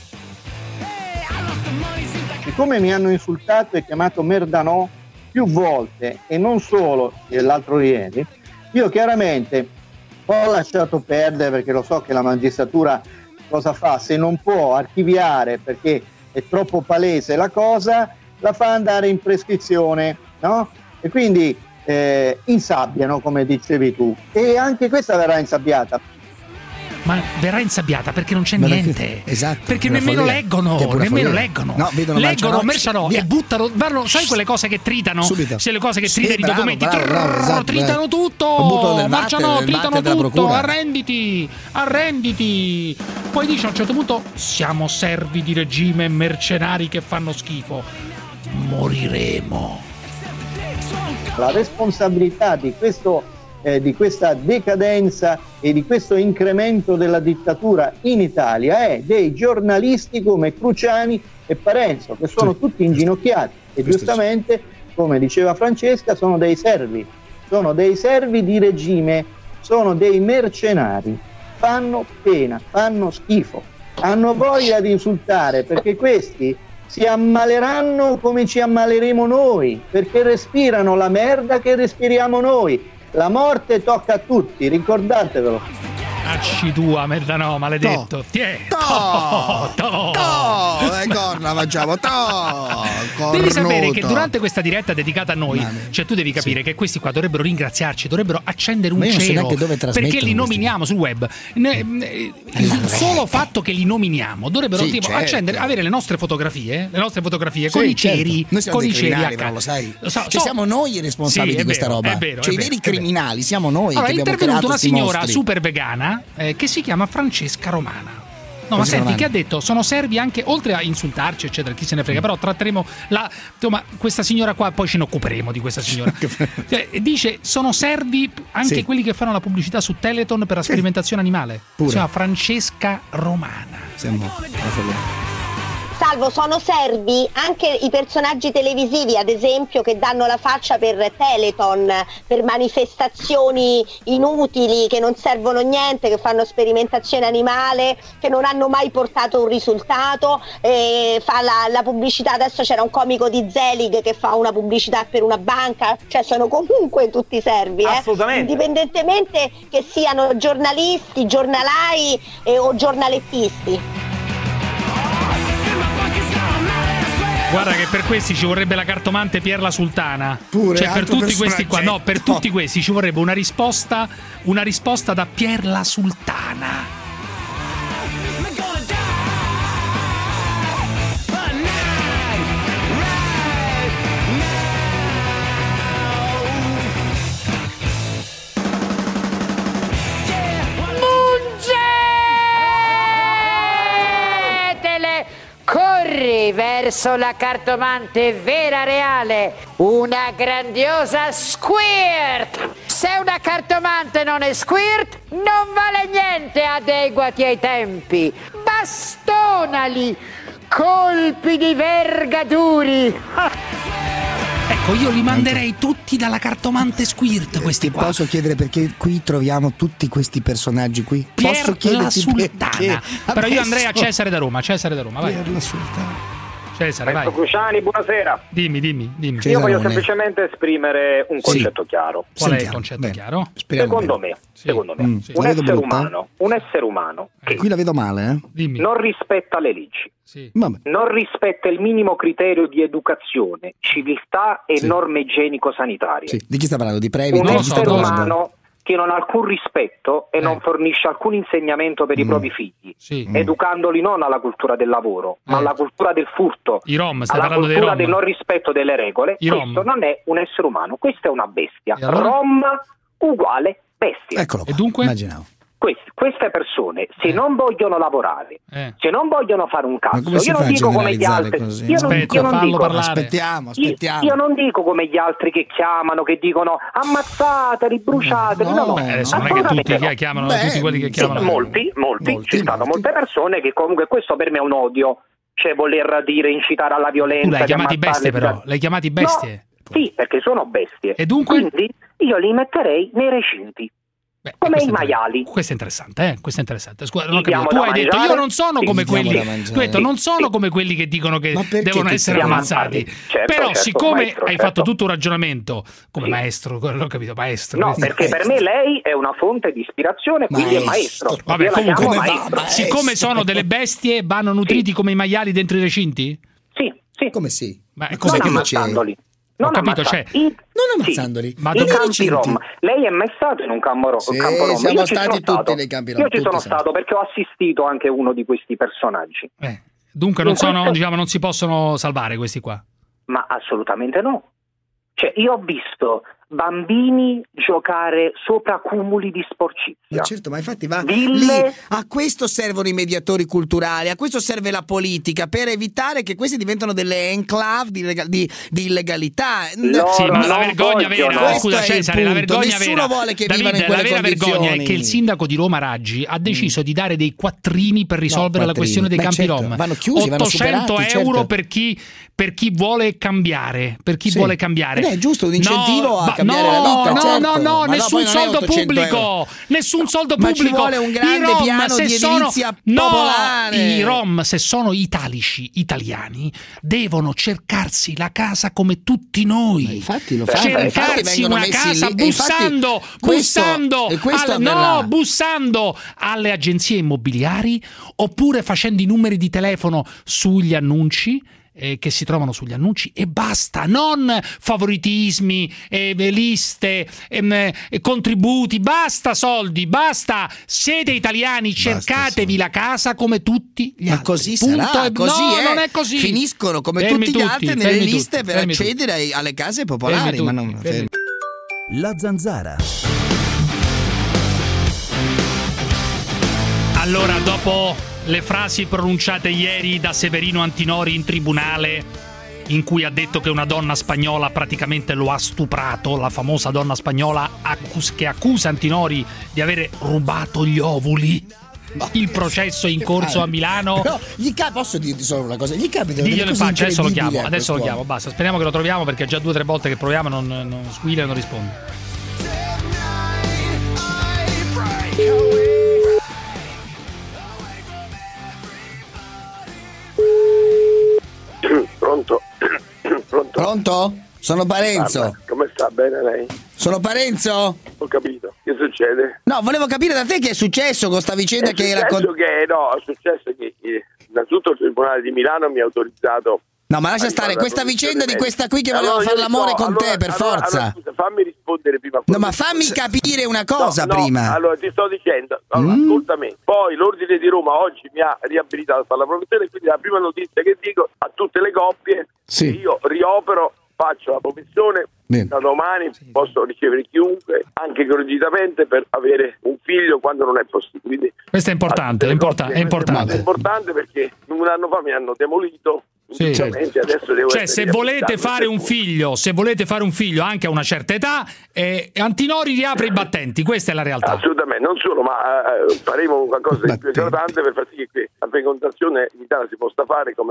Siccome mi hanno insultato e chiamato Merdanò più volte e non solo l'altro ieri, io chiaramente ho lasciato perdere, perché lo so che la magistratura cosa fa, se non può archiviare perché è troppo palese la cosa, la fa andare in prescrizione, no? E quindi insabbiano, come dicevi tu, e anche questa verrà insabbiata. Ma verrà insabbiata perché non c'è niente. Esatto. Perché nemmeno leggono. No, vedono leggono Marcianò e buttano. Sai quelle cose che tritano? Subito. Se le cose che tritano i documenti. Esatto, tritano tutto. Marcianò, tritano tutto. Arrenditi. Poi dice a un certo punto: siamo servi di regime, mercenari che fanno schifo. Moriremo. La responsabilità di questa decadenza e di questo incremento della dittatura in Italia è dei giornalisti come Cruciani e Parenzo, che sono tutti inginocchiati e giustamente, come diceva Francesca, sono dei servi di regime, sono dei mercenari, fanno pena, fanno schifo, hanno voglia di insultare, perché questi si ammaleranno come ci ammaleremo noi, perché respirano la merda che respiriamo noi. La morte tocca a tutti, ricordatevelo. Acci tua, Merdanò, maledetto. Corna mangiamo, Devi sapere che durante questa diretta dedicata a noi, cioè tu devi capire che questi qua dovrebbero ringraziarci, dovrebbero accendere un cielo, perché li nominiamo sul web. Il solo fatto che li nominiamo dovrebbero accendere, avere le nostre fotografie con i ceri, noi siamo con i ceri criminali, però lo sai. Siamo noi i responsabili di questa roba. È vero, cioè i veri criminali siamo noi. Allora, che è abbiamo intervenuta una creato signora mostri. super vegana che si chiama Francesca Romana. No, ma senti, che ha detto? Sono servi anche, oltre a insultarci, eccetera, chi se ne frega, però tratteremo insomma, questa signora qua, poi ce ne occuperemo di questa signora. Dice, sono servi anche quelli che fanno la pubblicità su Teleton per la sperimentazione animale. Si chiama Francesca Romana. Salvo, sono servi anche i personaggi televisivi, ad esempio, che danno la faccia per Teleton, per manifestazioni inutili che non servono niente, che fanno sperimentazione animale, che non hanno mai portato un risultato, fa la pubblicità. Adesso c'era un comico di Zelig che fa una pubblicità per una banca, cioè sono comunque tutti servi, assolutamente, indipendentemente che siano giornalisti, giornalai o giornalettisti. Guarda che per questi ci vorrebbe la cartomante Pier la Sultana. Pure, cioè per tutti questi qua, no, per no. tutti questi ci vorrebbe una risposta da Pier la Sultana. Corri verso la cartomante vera reale, una grandiosa Squirt! Se una cartomante non è Squirt, non vale niente, adeguati ai tempi. Bastonali, colpi di verga duri. Ecco, Ecco, io li manderei tutti dalla cartomante Squirt, questi qua. Posso chiedere perché qui troviamo tutti questi personaggi qui? Posso la Sultana. Perché? Però io andrei a Cesare da Roma, vai. Per la Sultana. Cesare, vai. Cruciani, buonasera. Dimmi. Io voglio semplicemente esprimere un concetto chiaro. Qual è il concetto chiaro? Secondo me, un essere umano che qui la vedo male, non rispetta le leggi, Vabbè. non rispetta il minimo criterio di educazione, civiltà e norme igienico-sanitarie. Sì. Di chi sta parlando? Di Previ? Un essere umano che non ha alcun rispetto e non fornisce alcun insegnamento per i propri figli, educandoli non alla cultura del lavoro, ma alla cultura del furto, I Rom, stai alla parlando dei cultura Rom? del non rispetto delle regole. I Rom. Questo non è un essere umano, questa è una bestia. E allora? Rom uguale bestia. Eccolo qua. E dunque? Immaginavo. Queste persone, se non vogliono lavorare, se non vogliono fare un cazzo, come si io non fa a dico come gli generalizzare altri. così? Io non dico, Aspettiamo. Io non dico come gli altri che chiamano, che dicono ammazzateli, bruciateli. No. Adesso non è che tutti che chiamano, tutti quelli che chiamano. Molti. Ci stanno molte persone che comunque questo per me è un odio, cioè voler dire incitare alla violenza. Tu l'hai chiamati bestie, però. L'hai chiamati bestie? No, sì, perché sono bestie. E dunque? Quindi io li metterei nei recinti. Come i maiali. Questo è interessante, Questo è interessante. Scusa, non ho Diamo capito. Tu da hai detto mangiare? io non sono come quelli. Tu hai detto non sono Sì. come quelli che dicono che perché devono ti essere chiama- ammazzati. Certo, Però, certo, siccome maestro, hai certo. fatto tutto un ragionamento come maestro, l'ho capito, maestro. No, perché per me lei è una fonte di ispirazione, quindi è maestro. Vabbè, Io la comunque, chiamo maestro. siccome sono delle bestie, vanno nutriti come i maiali dentro i recinti? Sì. Come sì? Ma cosa non che ammazzandoli. Ho capito, cioè. Non ammazzandoli. Ma I dove campi recinti? rom. Lei è mai stato in un campo rom? Sì, campo rom? siamo Io ci stati sono tutti stato. nei campi rom, Io ci tutti sono siamo stato perché ho assistito anche a uno di questi personaggi. Dunque non si possono salvare questi qua. Ma assolutamente no. Cioè, io ho visto bambini giocare sopra cumuli di sporcizia. Ma certo, ma infatti va Ville- lì. A questo servono i mediatori culturali, a questo serve la politica per evitare che questi diventano delle enclave di illegalità. Sì, ma la vergogna vera, Questo scusa è il Cesare, la punto. vergogna Nessuno vera. vuole che David, vivano in quelle la vera vergogna è condizioni. che il sindaco di Roma Raggi ha deciso di dare dei quattrini per risolvere la quattrini. questione dei Beh, campi certo, rom. vanno chiusi, vanno 800 superati, euro certo. per chi vuole cambiare, Sì. vuole cambiare. È giusto, un incentivo a cambiare no, la vita, no, certo. no, Ma nessun poi non è soldo 800 pubblico, euro. nessun soldo Ma pubblico. ci vuole un grande I Rom, piano se di edilizia popolare. I Rom, se sono italiani, devono cercarsi la casa come tutti noi. Infatti lo fanno. Cercarsi una casa bussando alle agenzie immobiliari oppure facendo i numeri di telefono sugli annunci che si trovano sugli annunci e basta, non favoritismi, liste, contributi, basta soldi, basta, siete italiani, cercatevi la casa come tutti gli altri. Ma così Punto. sarà, così no, è. non è così. Finiscono come Fermi tutti gli altri tutti, nelle fermi liste tutti, per fermi accedere alle case popolari. Fermi Ma tutti, non fermi. La Zanzara. Allora, dopo le frasi pronunciate ieri da Severino Antinori in tribunale, in cui ha detto che una donna spagnola praticamente lo ha stuprato, la famosa donna spagnola che accusa Antinori di avere rubato gli ovuli. Il processo è in corso a Milano. Però posso dirti solo una cosa? Gli capita delle Diglielo in cose faccia, adesso lo incredibili chiamo, a adesso lo quest'uomo. chiamo, basta. Speriamo che lo troviamo perché già 2 o 3 volte che proviamo non squilla e non risponde. Pronto? Pronto? Sono Parenzo. Parla. Come sta? Bene lei? Sono Parenzo? Ho capito. Che succede? No, volevo capire da te che è successo con sta vicenda che È successo che innanzitutto il Tribunale di Milano mi ha autorizzato. No, ma lascia stare, questa vicenda di questa qui che voleva fare l'amore con te, per forza. Scusa, fammi rispondere prima. No, ma fammi capire una cosa prima. Allora, ti sto dicendo, ascolta me. Poi l'Ordine di Roma oggi mi ha riabilitato a fare la professione, quindi la prima notizia che dico a tutte le coppie che io riopero, faccio la professione. Da domani posso ricevere chiunque, anche gratuitamente, per avere un figlio quando non è possibile. Quindi, questo è importante, è importante. È importante perché un anno fa mi hanno demolito. Sì. Adesso devo Cioè, se volete fare un figlio, anche a una certa età, Antinori riapre i battenti, questa è la realtà. Assolutamente, non solo, ma faremo qualcosa di più eclatante per far sì che la fecondazione in Italia si possa fare come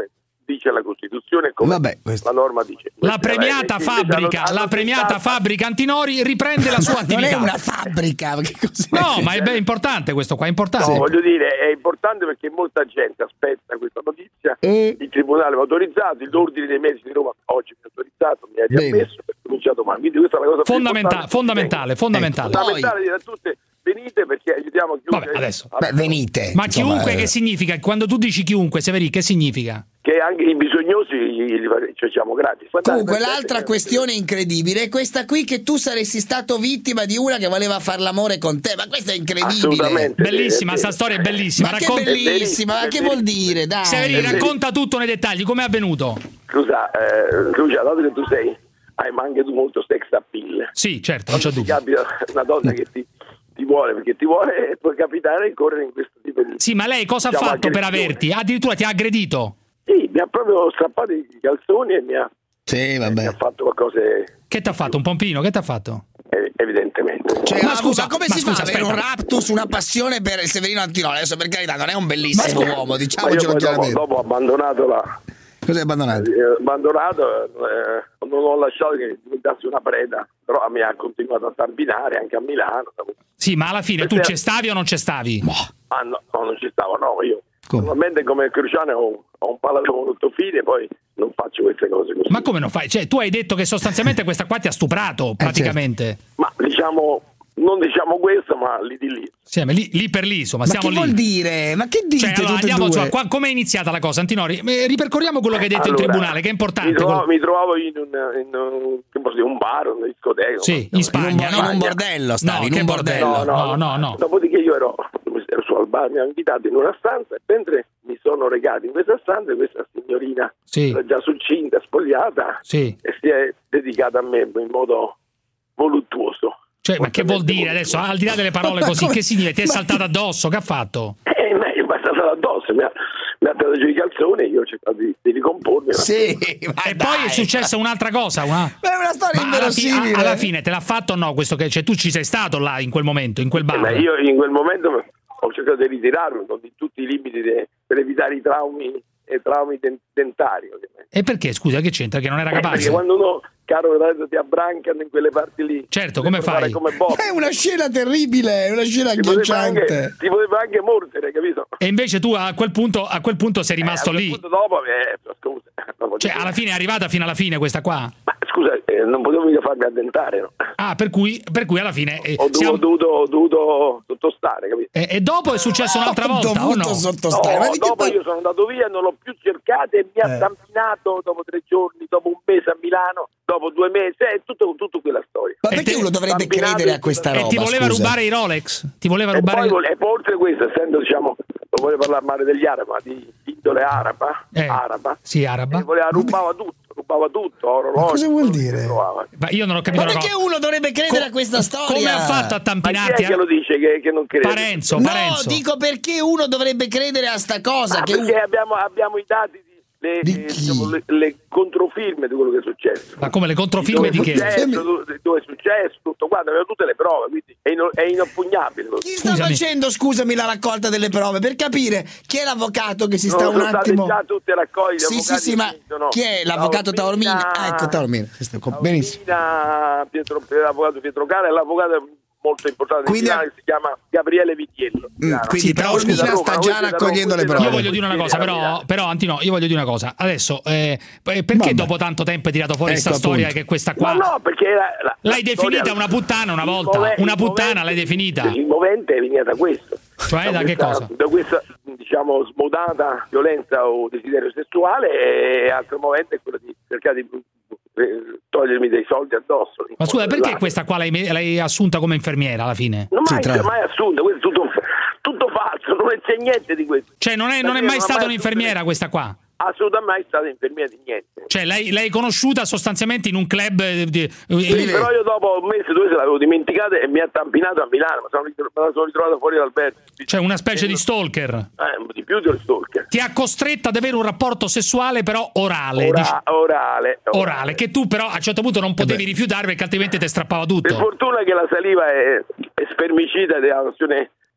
dice la Costituzione, come la norma dice. La premiata fabbrica Antinori riprende la sua attività. Non è una fabbrica. No, ma è importante questo qua, è importante. No, voglio dire, è importante perché molta gente aspetta questa notizia. Il Tribunale mi ha autorizzato, l'Ordine dei Medici di Roma oggi mi ha autorizzato, mi ha riammesso per cominciare domani. Quindi questa è la cosa fondamentale. Fondamentale dire a tutte: venite perché aiutiamo chiunque. Vabbè, adesso. Venite. Ma chiunque che significa? Quando tu dici chiunque, Severi, che significa? Che anche i bisognosi li facciamo gratis. Comunque l'altra questione incredibile è questa qui, che tu saresti stato vittima di una che voleva far l'amore con te, ma questa è incredibile. Assolutamente. Bellissima, sta storia è bellissima. Ma che bellissima, ma che vuol dire? Dai. Severi, racconta tutto nei dettagli, com'è avvenuto? Scusa, Lucia, dato che tu hai ma anche tu molto sex appeal. Sì, certo, non c'ho dubbio. Capita una donna che ti vuole perché ti vuole e puoi capitare e correre in questo tipo di... Sì, ma lei cosa ha fatto per averti? Addirittura ti ha aggredito? Sì, mi ha proprio strappato i calzoni e mi ha fatto qualcosa. Che ti ha fatto? Un pompino? Che ti ha fatto? Evidentemente. Cioè, ma come si fa ad avere un raptus, una passione per il Severino Antinori? Adesso, per carità, non è un bellissimo uomo, diciamocelo chiaramente. Dopo ho abbandonato la... Cos'hai abbandonato? Non ho lasciato che diventasse una preda, però mi ha continuato a starbinare anche a Milano. Sì, ma alla fine tu ci stavi o non ci stavi? No, non ci stavo, no, io normalmente come Cruciano ho un palato molto fine, poi non faccio queste cose così. Ma come non fai? Cioè, tu hai detto che sostanzialmente questa qua ti ha stuprato, praticamente. Certo. Ma non diciamo questo, ma lì di lì. Sì, ma lì per lì, insomma, siamo lì. Ma che vuol dire? Ma che dite? Cioè, allora, andiamo, come è iniziata la cosa, Antinori? Ripercorriamo quello che hai detto in tribunale, che è importante. Mi trovavo in un bar, una discoteca. Sì, in Spagna. In un bordello stavi, in un bordello. No. Dopodiché io ero su al bar, mi hanno invitato in una stanza e mentre mi sono recato in questa stanza, questa signorina era già succinta, spogliata, e si è dedicata a me in modo voluttuoso. Cioè, ma che vuol dire adesso, al di là delle parole così, che significa? Ti è saltata addosso? Che ha fatto? Mi è saltata addosso, mi ha tirato giù i calzoni e io ho cercato di ricompormi. E poi è successa un'altra cosa. Ma è una storia inverosimile. Alla fine te l'ha fatto o no? Questo cioè, tu ci sei stato là in quel momento, in quel bar? Io in quel momento ho cercato di ritirarmi con tutti i limiti per evitare i traumi dentari. Ovviamente. E perché, scusa, che c'entra? Che non era capace? Perché quando uno, caro, ti abbrancano in quelle parti lì. Certo, come fai? È una scena terribile, è una scena agghiacciante. Ti poteva anche mordere, capito? E invece tu a quel punto sei rimasto lì. Dopo, scusa, cioè, alla fine è arrivata fino alla fine questa qua? Ma scusa, non potevo mica farmi addentare, no? Ah, per cui alla fine ho dovuto sottostare, capito? E dopo è successo un'altra volta, o no? Sottostare. No, dopo io sono andato via, non l'ho più cercato e mi ha stampinato dopo 3 giorni, dopo un mese a Milano, dopo 2 mesi, tutto quella storia. Ma perché uno dovrebbe credere a questa roba? E ti voleva rubare i Rolex? Ti voleva rubare? E poi oltre questo, essendo, non voglio parlare male degli arabi, ma di indole araba. Sì, araba. Rubava tutto, orologi. Ma cosa vuol dire? Ma io non ho capito. Ma perché uno dovrebbe credere a questa storia? Come ha fatto a tampinarti? Ma chi è che lo dice che non crede? Parenzo. No, dico perché uno dovrebbe credere a sta cosa. Perché abbiamo i dati le controfirme di quello che è successo. Ma come le controfirme di che? Dove è successo, tutto quanto, avevo tutte le prove, quindi è inoppugnabile. Chi sta facendo, scusami, la raccolta delle prove per capire chi è l'avvocato che si sta un attimo. Sono già tutte raccolte. Sì, ma chi è l'avvocato Taormini? Ecco, Taormini. Benissimo. L'avvocato Pietro Cara e l'avvocato molto importante, quindi si chiama Gabriele Vitiello. Quindi Taormina sta già raccogliendo le prove. Io voglio dire una cosa, però Antino, io voglio dire una cosa. Adesso, perché dopo tanto tempo hai tirato fuori questa storia che questa qua? No, perché l'hai definita una puttana una volta. Una puttana l'hai definita. Il movente è venuto da questo. Cioè da che cosa? Da questa, smodata violenza o desiderio sessuale, e altro movente è quello di cercare di togliermi dei soldi addosso. Ma scusa, perché questa qua l'hai assunta come infermiera alla fine? Non mai assunta, questo è tutto falso, non c'è niente di questo. Cioè non è mai stata un'infermiera questa qua? Assolutamente stata infermiera di niente. Cioè l'hai conosciuta sostanzialmente in un club però io dopo un mese, 2 mesi l'avevo dimenticata e mi ha tampinato a Milano, me la sono ritrovato fuori dall'albergo. Cioè una specie di stalker. Di più di stalker. Ti ha costretto ad avere un rapporto sessuale però orale. Orale, che tu però a un certo punto non potevi rifiutare perché altrimenti ti strappava tutto. Per fortuna che la saliva è spermicida ed è una questione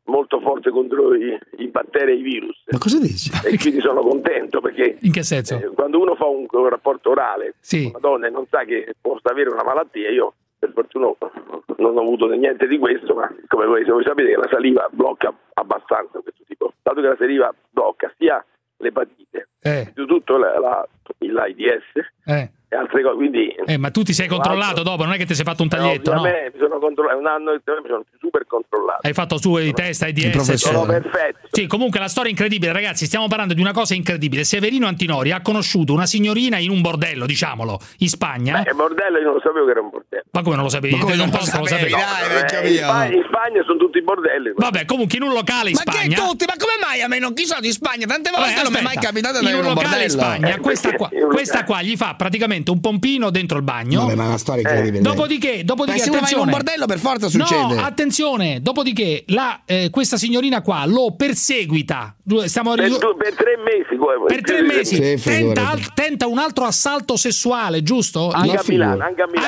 molto forte contro i batteri e i virus. Ma cosa dici? E quindi sono contento perché in che senso? Quando uno fa un rapporto orale sì. con una donna e non sa che possa avere una malattia, io per fortuna non ho avuto niente di questo, ma come voi sapete che la saliva blocca abbastanza questo tipo, dato che la saliva blocca sia l'epatite, tutto l'AIDS e altre cose, quindi ma tu ti sei controllato dopo, non è che ti sei fatto un taglietto, no? Mi sono controllato, un anno e mi sono super controllato. Hai fatto su di testa, AIDS, sono perfetto. Sì, comunque la storia è incredibile, ragazzi, stiamo parlando di una cosa incredibile. Severino Antinori ha conosciuto una signorina in un bordello, diciamolo, in Spagna. Bordello io non lo sapevo che era un bordello. Ma come non lo sapevi? Ma come non posso lo sapevi? In Spagna sono tutti bordelli. Vabbè, comunque in un locale in Spagna. Ma che tutti? Ma come mai a me non chi sono di Spagna? Tante volte non mi è mai capitato di in un locale in Spagna, questa qua gli fa praticamente un pompino dentro il bagno. Vabbè, ma è una storia incredibile. Dopodiché se uno va in un bordello per forza succede. No, attenzione, dopodiché questa signorina qua lo perseguita. Per 3 mesi. Per 3 mesi. Tenta un altro assalto sessuale, giusto? Anche a Milano.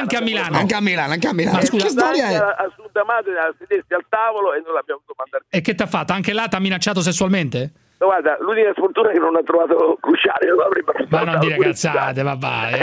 Ma scusa, che storia è? A Sud Amato a sedersi al tavolo e non l'abbiamo dovuto mandare. E che t'ha fatto? Anche là t'ha minacciato sessualmente? Guarda, l'unica sfortuna è che non ha trovato Cruciani, non avrebbe. Ma non dire cazzate, dai.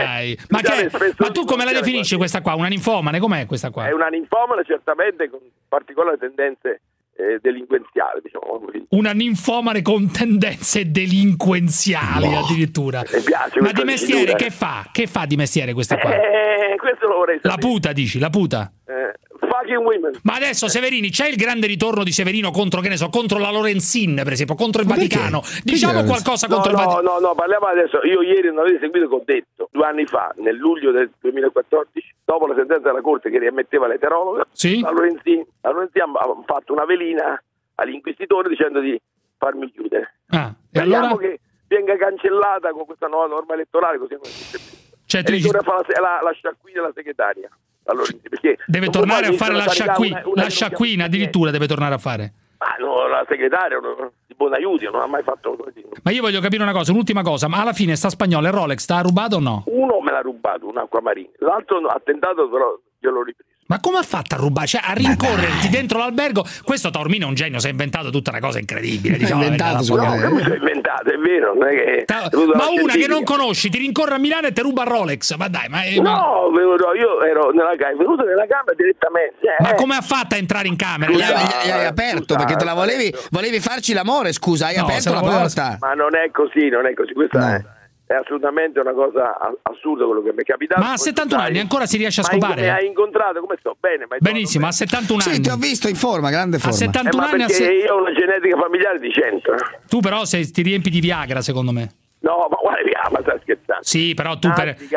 Ma tu come la definisci questa qua? Una ninfomane? Com'è questa qua? È una ninfomane certamente con particolari tendenze delinquenziali, diciamo così. Una ninfomane con tendenze delinquenziali addirittura. Mi piace. Ma di mestiere che fa? Che fa di mestiere questa qua? Questo lo vorrei sapere. La puta, dici, la puta. Fucking women. Ma adesso Severini, c'è il grande ritorno di Severino contro, che ne so, contro la Lorenzin, per esempio, contro il Vaticano. Diciamo qualcosa contro il Vaticano. No, parliamo adesso. Io ieri non avete seguito che ho detto 2 anni fa, nel luglio del 2014, dopo la sentenza della Corte che riammetteva l'eterologa, la Lorenzin ha fatto una velina all'inquisitore dicendo di farmi chiudere. Speriamo che venga cancellata con questa nuova norma elettorale, così non esiste più. Cioè, la sciacquina alla segretaria. Allora, deve tornare a fare la sciacquina addirittura deve tornare a fare. Ma no, la segretaria di Bonaiuti non ha mai fatto così. Ma io voglio capire una cosa, un'ultima cosa, ma alla fine sta spagnola il Rolex t'ha rubato o no? Uno me l'ha rubato, un acquamarine, l'altro ha tentato, però io l'ho ripreso. Ma come ha fatto a rubare? Cioè a rincorrerti dentro l'albergo? Questo Taormino è un genio, si è inventato tutta una cosa incredibile, diciamo. Non mi sono inventato, è vero, non è che ma una che non conosci ti rincorre a Milano e ti ruba il Rolex, ma dai, no, io ero venuto nella camera direttamente. Ma come ha fatto a entrare in camera? Gli hai aperto perché te la volevi farci l'amore, scusa, hai aperto la porta. Ma non è così, questa è assolutamente una cosa assurda quello che mi è capitato. Ma a 71 anni ancora si riesce a scopare? Mi hai incontrato, come sto? Bene, benissimo, a 71 anni. Sì, ti ho visto in forma, grande forma. A 71 anni perché io ho una genetica familiare di 100. Tu però ti riempi di Viagra, secondo me. No, ma guarda, ma stai scherzando? Sì, però tu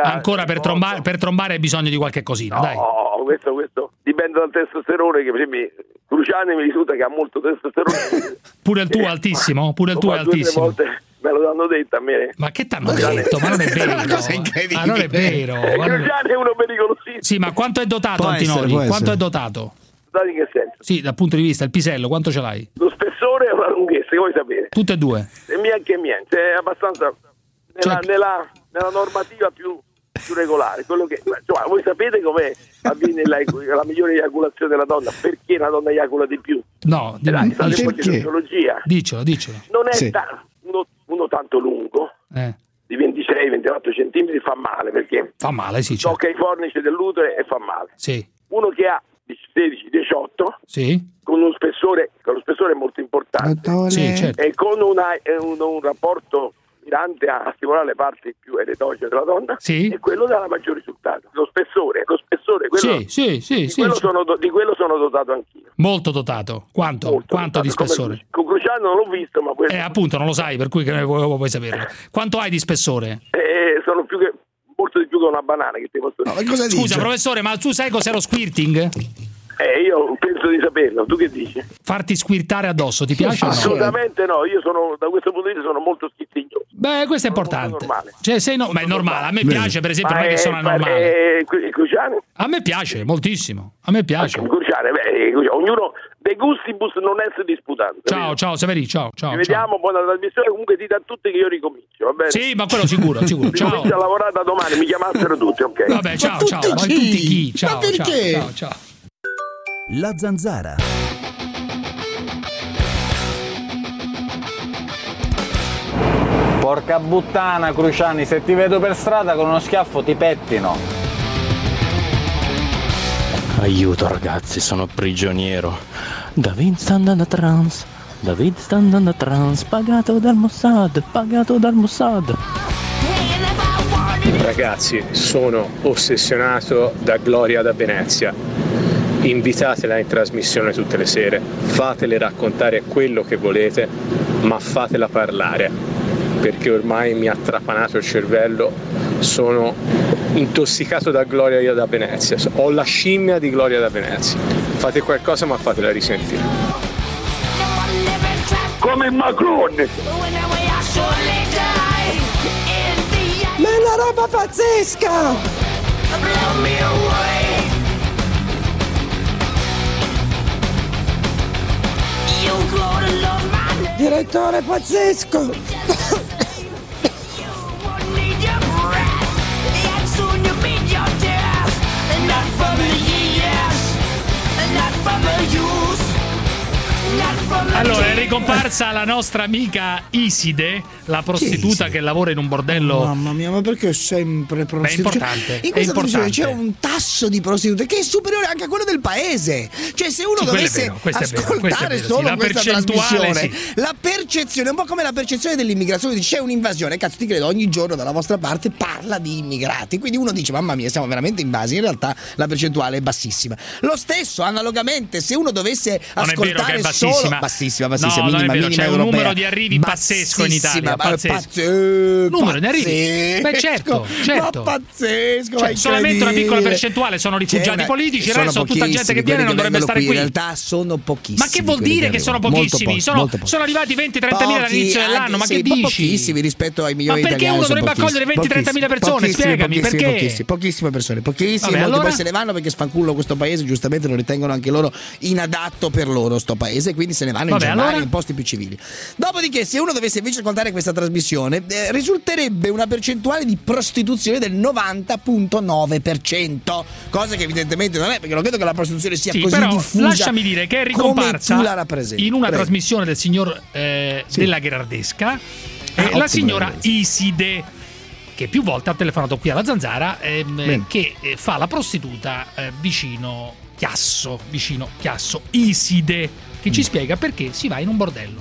per trombare hai bisogno di qualche cosina, dai. No, questo dipende dal testosterone, che per esempio Cruciani mi risulta che ha molto testosterone. Pure il tuo è altissimo? Pure il tuo è altissimo. Me lo hanno detto a me. Ma che t'hanno detto? Ma non è vero. È una cosa incredibile. Ma non è vero. Cruciani è uno pericolosissimo. Sì, ma quanto è dotato Antinori? Quanto è dotato? Dotato in che senso? Sì, dal punto di vista, il pisello, quanto ce l'hai? Lo spessore o la lunghezza, che vuoi sapere? Tutte e due. E niente, è abbastanza nella normativa più regolare. Quello che, cioè, voi sapete come avviene la migliore eiaculazione della donna? Perché la donna eiacula di più? No, perché? Dicelo. Non è uno tanto lungo, di 26-28 centimetri, fa male, perché fa male, sì, tocca i fornici dell'utero e fa male. Sì. Uno che ha 16-18, sì, con lo spessore è molto importante, sì, certo, e con un rapporto mirante a stimolare le parti più eretogene della donna, sì, e quello dà maggior risultato. Lo spessore, quello, di quello sono dotato anch'io. Molto dotato. Quanto di spessore? Con Cruciani non l'ho visto, ma quello... appunto non lo sai, per cui puoi saperlo. Quanto hai di spessore? Sono molto di più che una banana, che ti posso dire. Scusa professore, ma tu sai cos'è lo squirting? Io penso di saperlo, tu che dici? Farti squirtare addosso, ti piace o no? Assolutamente no, io da questo punto di vista sono molto schizzignoso. Beh, questo è importante. Cioè, ma è normale, a me piace, per esempio, non è che sono anormale. Cruciani? A me piace moltissimo, a me piace. Cruciani, ognuno dei gustibus non è disputante. Ciao Severi, ciao. Ci vediamo, buona trasmissione. Comunque dite a tutti che io ricomincio, va bene? Sì, ma quello sicuro. Ciao. Ricomincio a lavorare da domani, mi chiamassero tutti, ok? Vabbè, ciao. Ma tutti chi? Ciao. Ma perché? Ciao. La Zanzara. Porca puttana, Cruciani, se ti vedo per strada con uno schiaffo ti pettino. Aiuto ragazzi, sono prigioniero. David sta andando a trans. David sta andando a trans. Pagato dal Mossad. Ragazzi, sono ossessionato da Gloria da Venezia. Invitatela in trasmissione tutte le sere, fatele raccontare quello che volete, ma fatela parlare, perché ormai mi ha trapanato il cervello, sono intossicato da Gloria da Venezia, ho la scimmia di Gloria da Venezia. Fate qualcosa, ma fatela risentire. Come Macron! Ma è una roba pazzesca! Direttore pazzesco! Allora, è ricomparsa la nostra amica Iside, la prostituta che lavora in un bordello. Oh, mamma mia, ma perché è sempre prostituta? È importante. In questa trasmissione c'è un tasso di prostitute che è superiore anche a quello del paese. Cioè, se uno dovesse ascoltare solo questa trasmissione, la percezione è un po' come la percezione dell'immigrazione. C'è un'invasione, cazzo, ti credo, ogni giorno dalla vostra parte parla di immigrati. Quindi uno dice, mamma mia, siamo veramente invasi. In realtà la percentuale è bassissima. Lo stesso, analogamente, se uno dovesse ascoltare solo bassissima, minima c'è un europea, numero di arrivi pazzesco in Italia, pazzesco. Numero di arrivi? Beh, certo. Ma pazzesco, cioè, solamente una piccola percentuale sono rifugiati politici, il resto sono tutta gente che viene e non dovrebbe stare qui. In realtà sono pochissimi. Ma che vuol dire che sono pochissimi? Sono arrivati 20-30 mila dall'inizio dell'anno, ma che dici? Pochissimi rispetto ai milioni di italiani. Ma perché uno dovrebbe accogliere 20-30 mila persone? Spiegami perché. Pochissime persone, molti poi se ne vanno perché sfancullo questo paese, giustamente lo ritengono anche loro inadatto per loro sto paese, quindi se ne vanno in Germania, in posti più civili. Dopodiché, se uno dovesse invece ascoltare questa trasmissione, risulterebbe una percentuale di prostituzione del 90.9%, cosa che evidentemente non è, perché non credo che la prostituzione sia così però diffusa. Lasciami dire che è ricomparsa in una trasmissione del signor della Gherardesca la signora Iside, che più volte ha telefonato qui alla Zanzara, che fa la prostituta vicino Chiasso. Iside, che ci spiega perché si va in un bordello.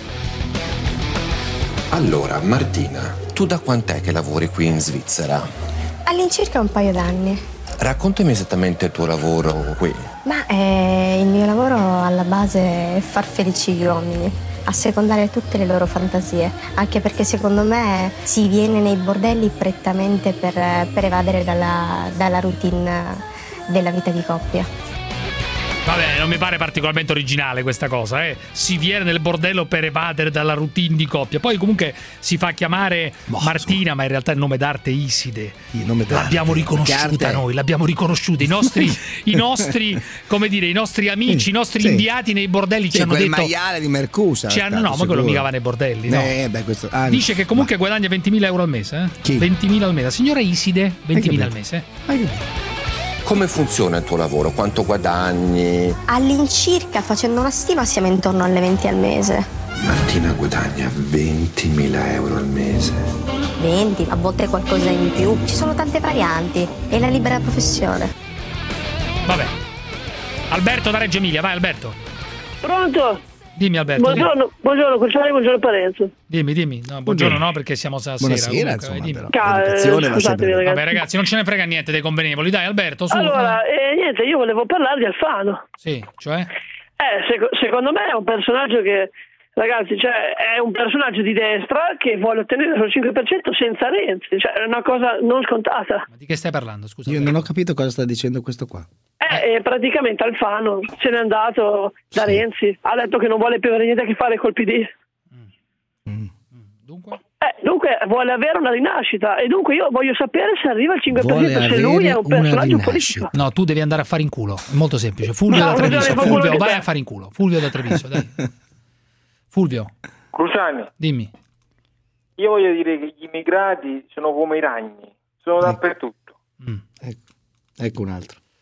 Allora, Martina, tu da quant'è che lavori qui in Svizzera? All'incirca un paio d'anni. Raccontami esattamente il tuo lavoro qui. Ma il mio lavoro alla base è far felici gli uomini, assecondare tutte le loro fantasie, anche perché secondo me si viene nei bordelli prettamente per evadere dalla routine della vita di coppia. Vabbè, non mi pare particolarmente originale questa cosa, Si viene nel bordello per evadere dalla routine di coppia. Poi comunque si fa chiamare Martina, ma in realtà il nome d'arte è Iside. L'abbiamo riconosciuta noi, l'abbiamo riconosciuta. I nostri come dire, i nostri amici, i nostri inviati nei bordelli ci hanno detto. Il maiale di Mercusa. Ma quello mica va nei bordelli, no? Dice che comunque guadagna 20.000 euro al mese, Chi? 20.000 al mese. Signora Iside, 20.000 al mese. Come funziona il tuo lavoro? Quanto guadagni? All'incirca, facendo una stima, siamo intorno alle 20 al mese. Martina guadagna 20.000 euro al mese. 20, a volte qualcosa in più. Ci sono tante varianti. È la libera professione. Vabbè. Alberto da Reggio Emilia, vai Alberto. Pronto? Dimmi Alberto. Buongiorno Cruciani, buongiorno Parenzo. Dimmi. No, buongiorno no, perché siamo stasera. Buonasera, insomma, Vabbè ragazzi, non ce ne frega niente dei convenevoli. Dai Alberto, su. Allora, niente, io volevo parlare di Alfano. Sì, cioè? Secondo me è un personaggio che, ragazzi, cioè è un personaggio di destra che vuole ottenere il 5% senza Renzi, cioè è una cosa non scontata. Ma di che stai parlando, scusa? Io non ho capito cosa sta dicendo questo qua. Praticamente Alfano se n'è andato da Renzi, ha detto che non vuole più avere niente a che fare col PD. Dunque? Dunque vuole avere una rinascita e dunque io voglio sapere se arriva il 5%, se lui è un personaggio politico. No, tu devi andare a fare in culo, è molto semplice. Fulvio da Treviso, Fulvio, vai a fare in culo. Fulvio da Treviso, dai. Fulvio. Cruciani. Dimmi. Io voglio dire che gli immigrati sono come i ragni, sono dappertutto. Ecco un altro.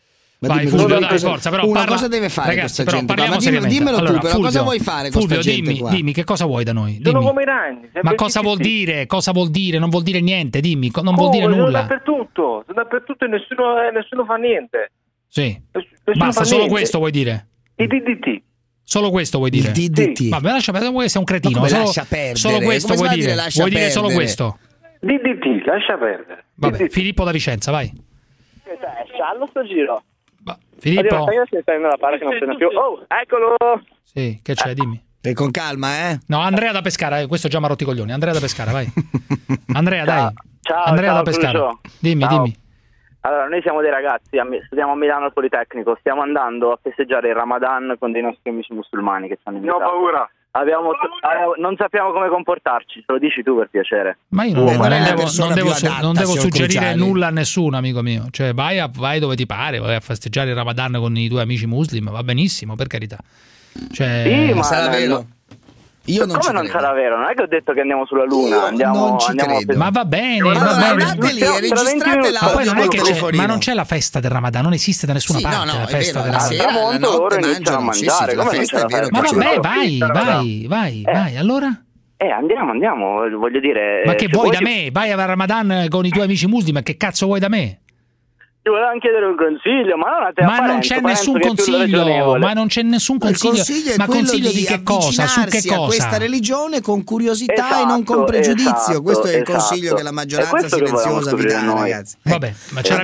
Vai Fulvio, dai, forza, però cosa deve fare, ragazzi, questa gente? Parliamo dimmelo allora, tu, però Fulvio, cosa vuoi fare con Fulvio, questa gente qua? dimmi che cosa vuoi da noi? Sono Dimmi. come i ragni. Ma cosa vuol dire? Cosa vuol dire? Non vuol dire niente, dimmi, non vuol dire nulla. Sono dappertutto e nessuno fa niente. Sì. Nessuno Basta, fa solo niente. questo vuoi dire? I DDT. Solo questo vuoi dire? Il DDT. Sì. Vabbè, lascia perdere, sei un cretino. Ma come lascia perdere? Solo questo Come vuoi dire? Vuoi dire solo perdere? questo? DDT, lascia perdere. Vabbè, DDT. Filippo da Vicenza, vai. Sciallo sto giro. Filippo? Oddio, ma stai prendendo la palla che non frena più. Oh, eccolo! Sì, che c'è? Dimmi. Stai con calma, eh? No, Andrea da Pescara, questo già mi ha rotto i coglioni. Andrea da Pescara, vai. Andrea, dai. Ciao, Andrea ciao, da Pescara. Crucio. Dimmi, Ciao. dimmi. Allora, noi siamo dei ragazzi, studiamo a Milano al Politecnico, stiamo andando a festeggiare il Ramadan con dei nostri amici musulmani che ci hanno invitato. Ne ho paura. Non sappiamo come comportarci, te lo dici tu per piacere. Ma io non devo suggerire nulla a nessuno, amico mio. Cioè, vai dove ti pare, vai a festeggiare il Ramadan con i tuoi amici muslim, va benissimo, per carità. Cioè, sì, ma sarà vero. Io non come non sarà vero? Non è che ho detto che andiamo sulla Luna, andiamo ma va bene, allora, va bene. andate lì e registrate ma non c'è la festa del Ramadan, non esiste da nessuna parte la festa del Ramadan. Loro iniziano a mangiare, come non c'è la festa? Ma vabbè, vai, allora? Andiamo, voglio dire. Ma che vuoi da me? Vai a Ramadan con i tuoi amici muslim, che cazzo vuoi da me? Ti volevamo chiedere un consiglio, ma non a te. Ma non c'è nessun consiglio, ma non c'è nessun consiglio. Ma consiglio di che cosa? Su che cosa? A questa religione con curiosità e non con pregiudizio. Questo è il consiglio che la maggioranza silenziosa vi dà, ragazzi. Vabbè, ma c'era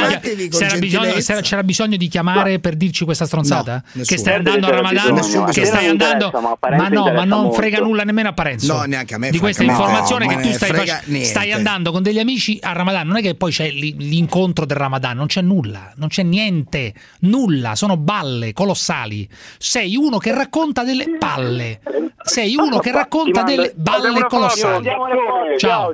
bisogno di chiamare per dirci questa stronzata? Che stai andando a Ramadan? Che stai andando? Ma non frega nulla nemmeno a Parenzo. No, neanche a me. Di questa informazione che tu stai andando con degli amici a Ramadan. Non è che poi c'è l'incontro del Ramadan. Non c'è nulla, non c'è niente, nulla, sono balle colossali. Sei uno che racconta delle balle. Sei uno che racconta delle balle colossali. Ciao.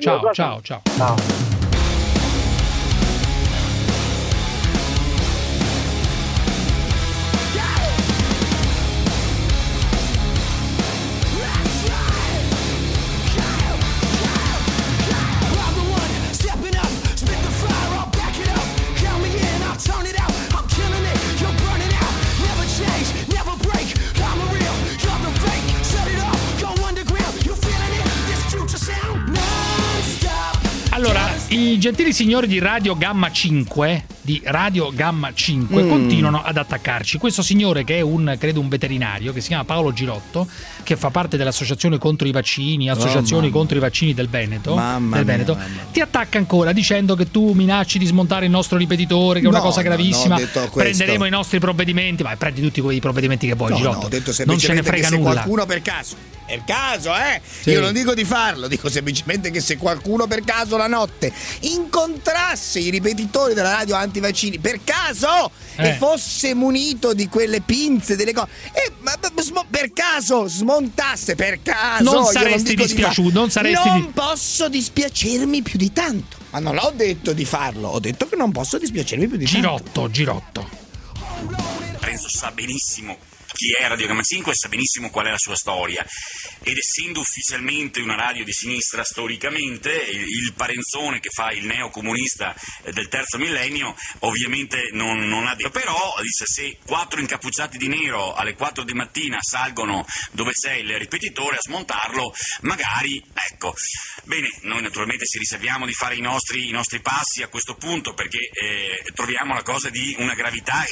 Allora, i gentili signori di Radio Gamma 5 continuano ad attaccarci. Questo signore, che è credo un veterinario, che si chiama Paolo Girotto, che fa parte dell'associazione contro i vaccini, associazioni contro i vaccini del Veneto, ti attacca ancora dicendo che tu minacci di smontare il nostro ripetitore, che è una cosa gravissima. Prenderemo i nostri provvedimenti. Vai, prendi tutti quei provvedimenti che vuoi, Girotto. Ho detto non ce ne frega che se nulla. Qualcuno per caso, sì. Io non dico di farlo, dico semplicemente che se qualcuno per caso la notte incontrasse i ripetitori della radio antivaccini per caso e fosse munito di quelle pinze, delle cose, per caso smontasse, per caso non saresti dispiaciuto, non posso dispiacermi più di tanto. Ma non ho detto di farlo, ho detto che non posso dispiacermi più di tanto. Girotto. Renzo sa benissimo chi è Radio Gamma 5 e sa benissimo qual è la sua storia, ed essendo ufficialmente una radio di sinistra storicamente, il Parenzone che fa il neocomunista del terzo millennio ovviamente non ha detto, però dice: se 4 incappucciati di nero alle 4 di mattina salgono dove c'è il ripetitore a smontarlo, magari, ecco. Bene, noi naturalmente ci riserviamo di fare i nostri passi a questo punto, perché troviamo la cosa di una gravità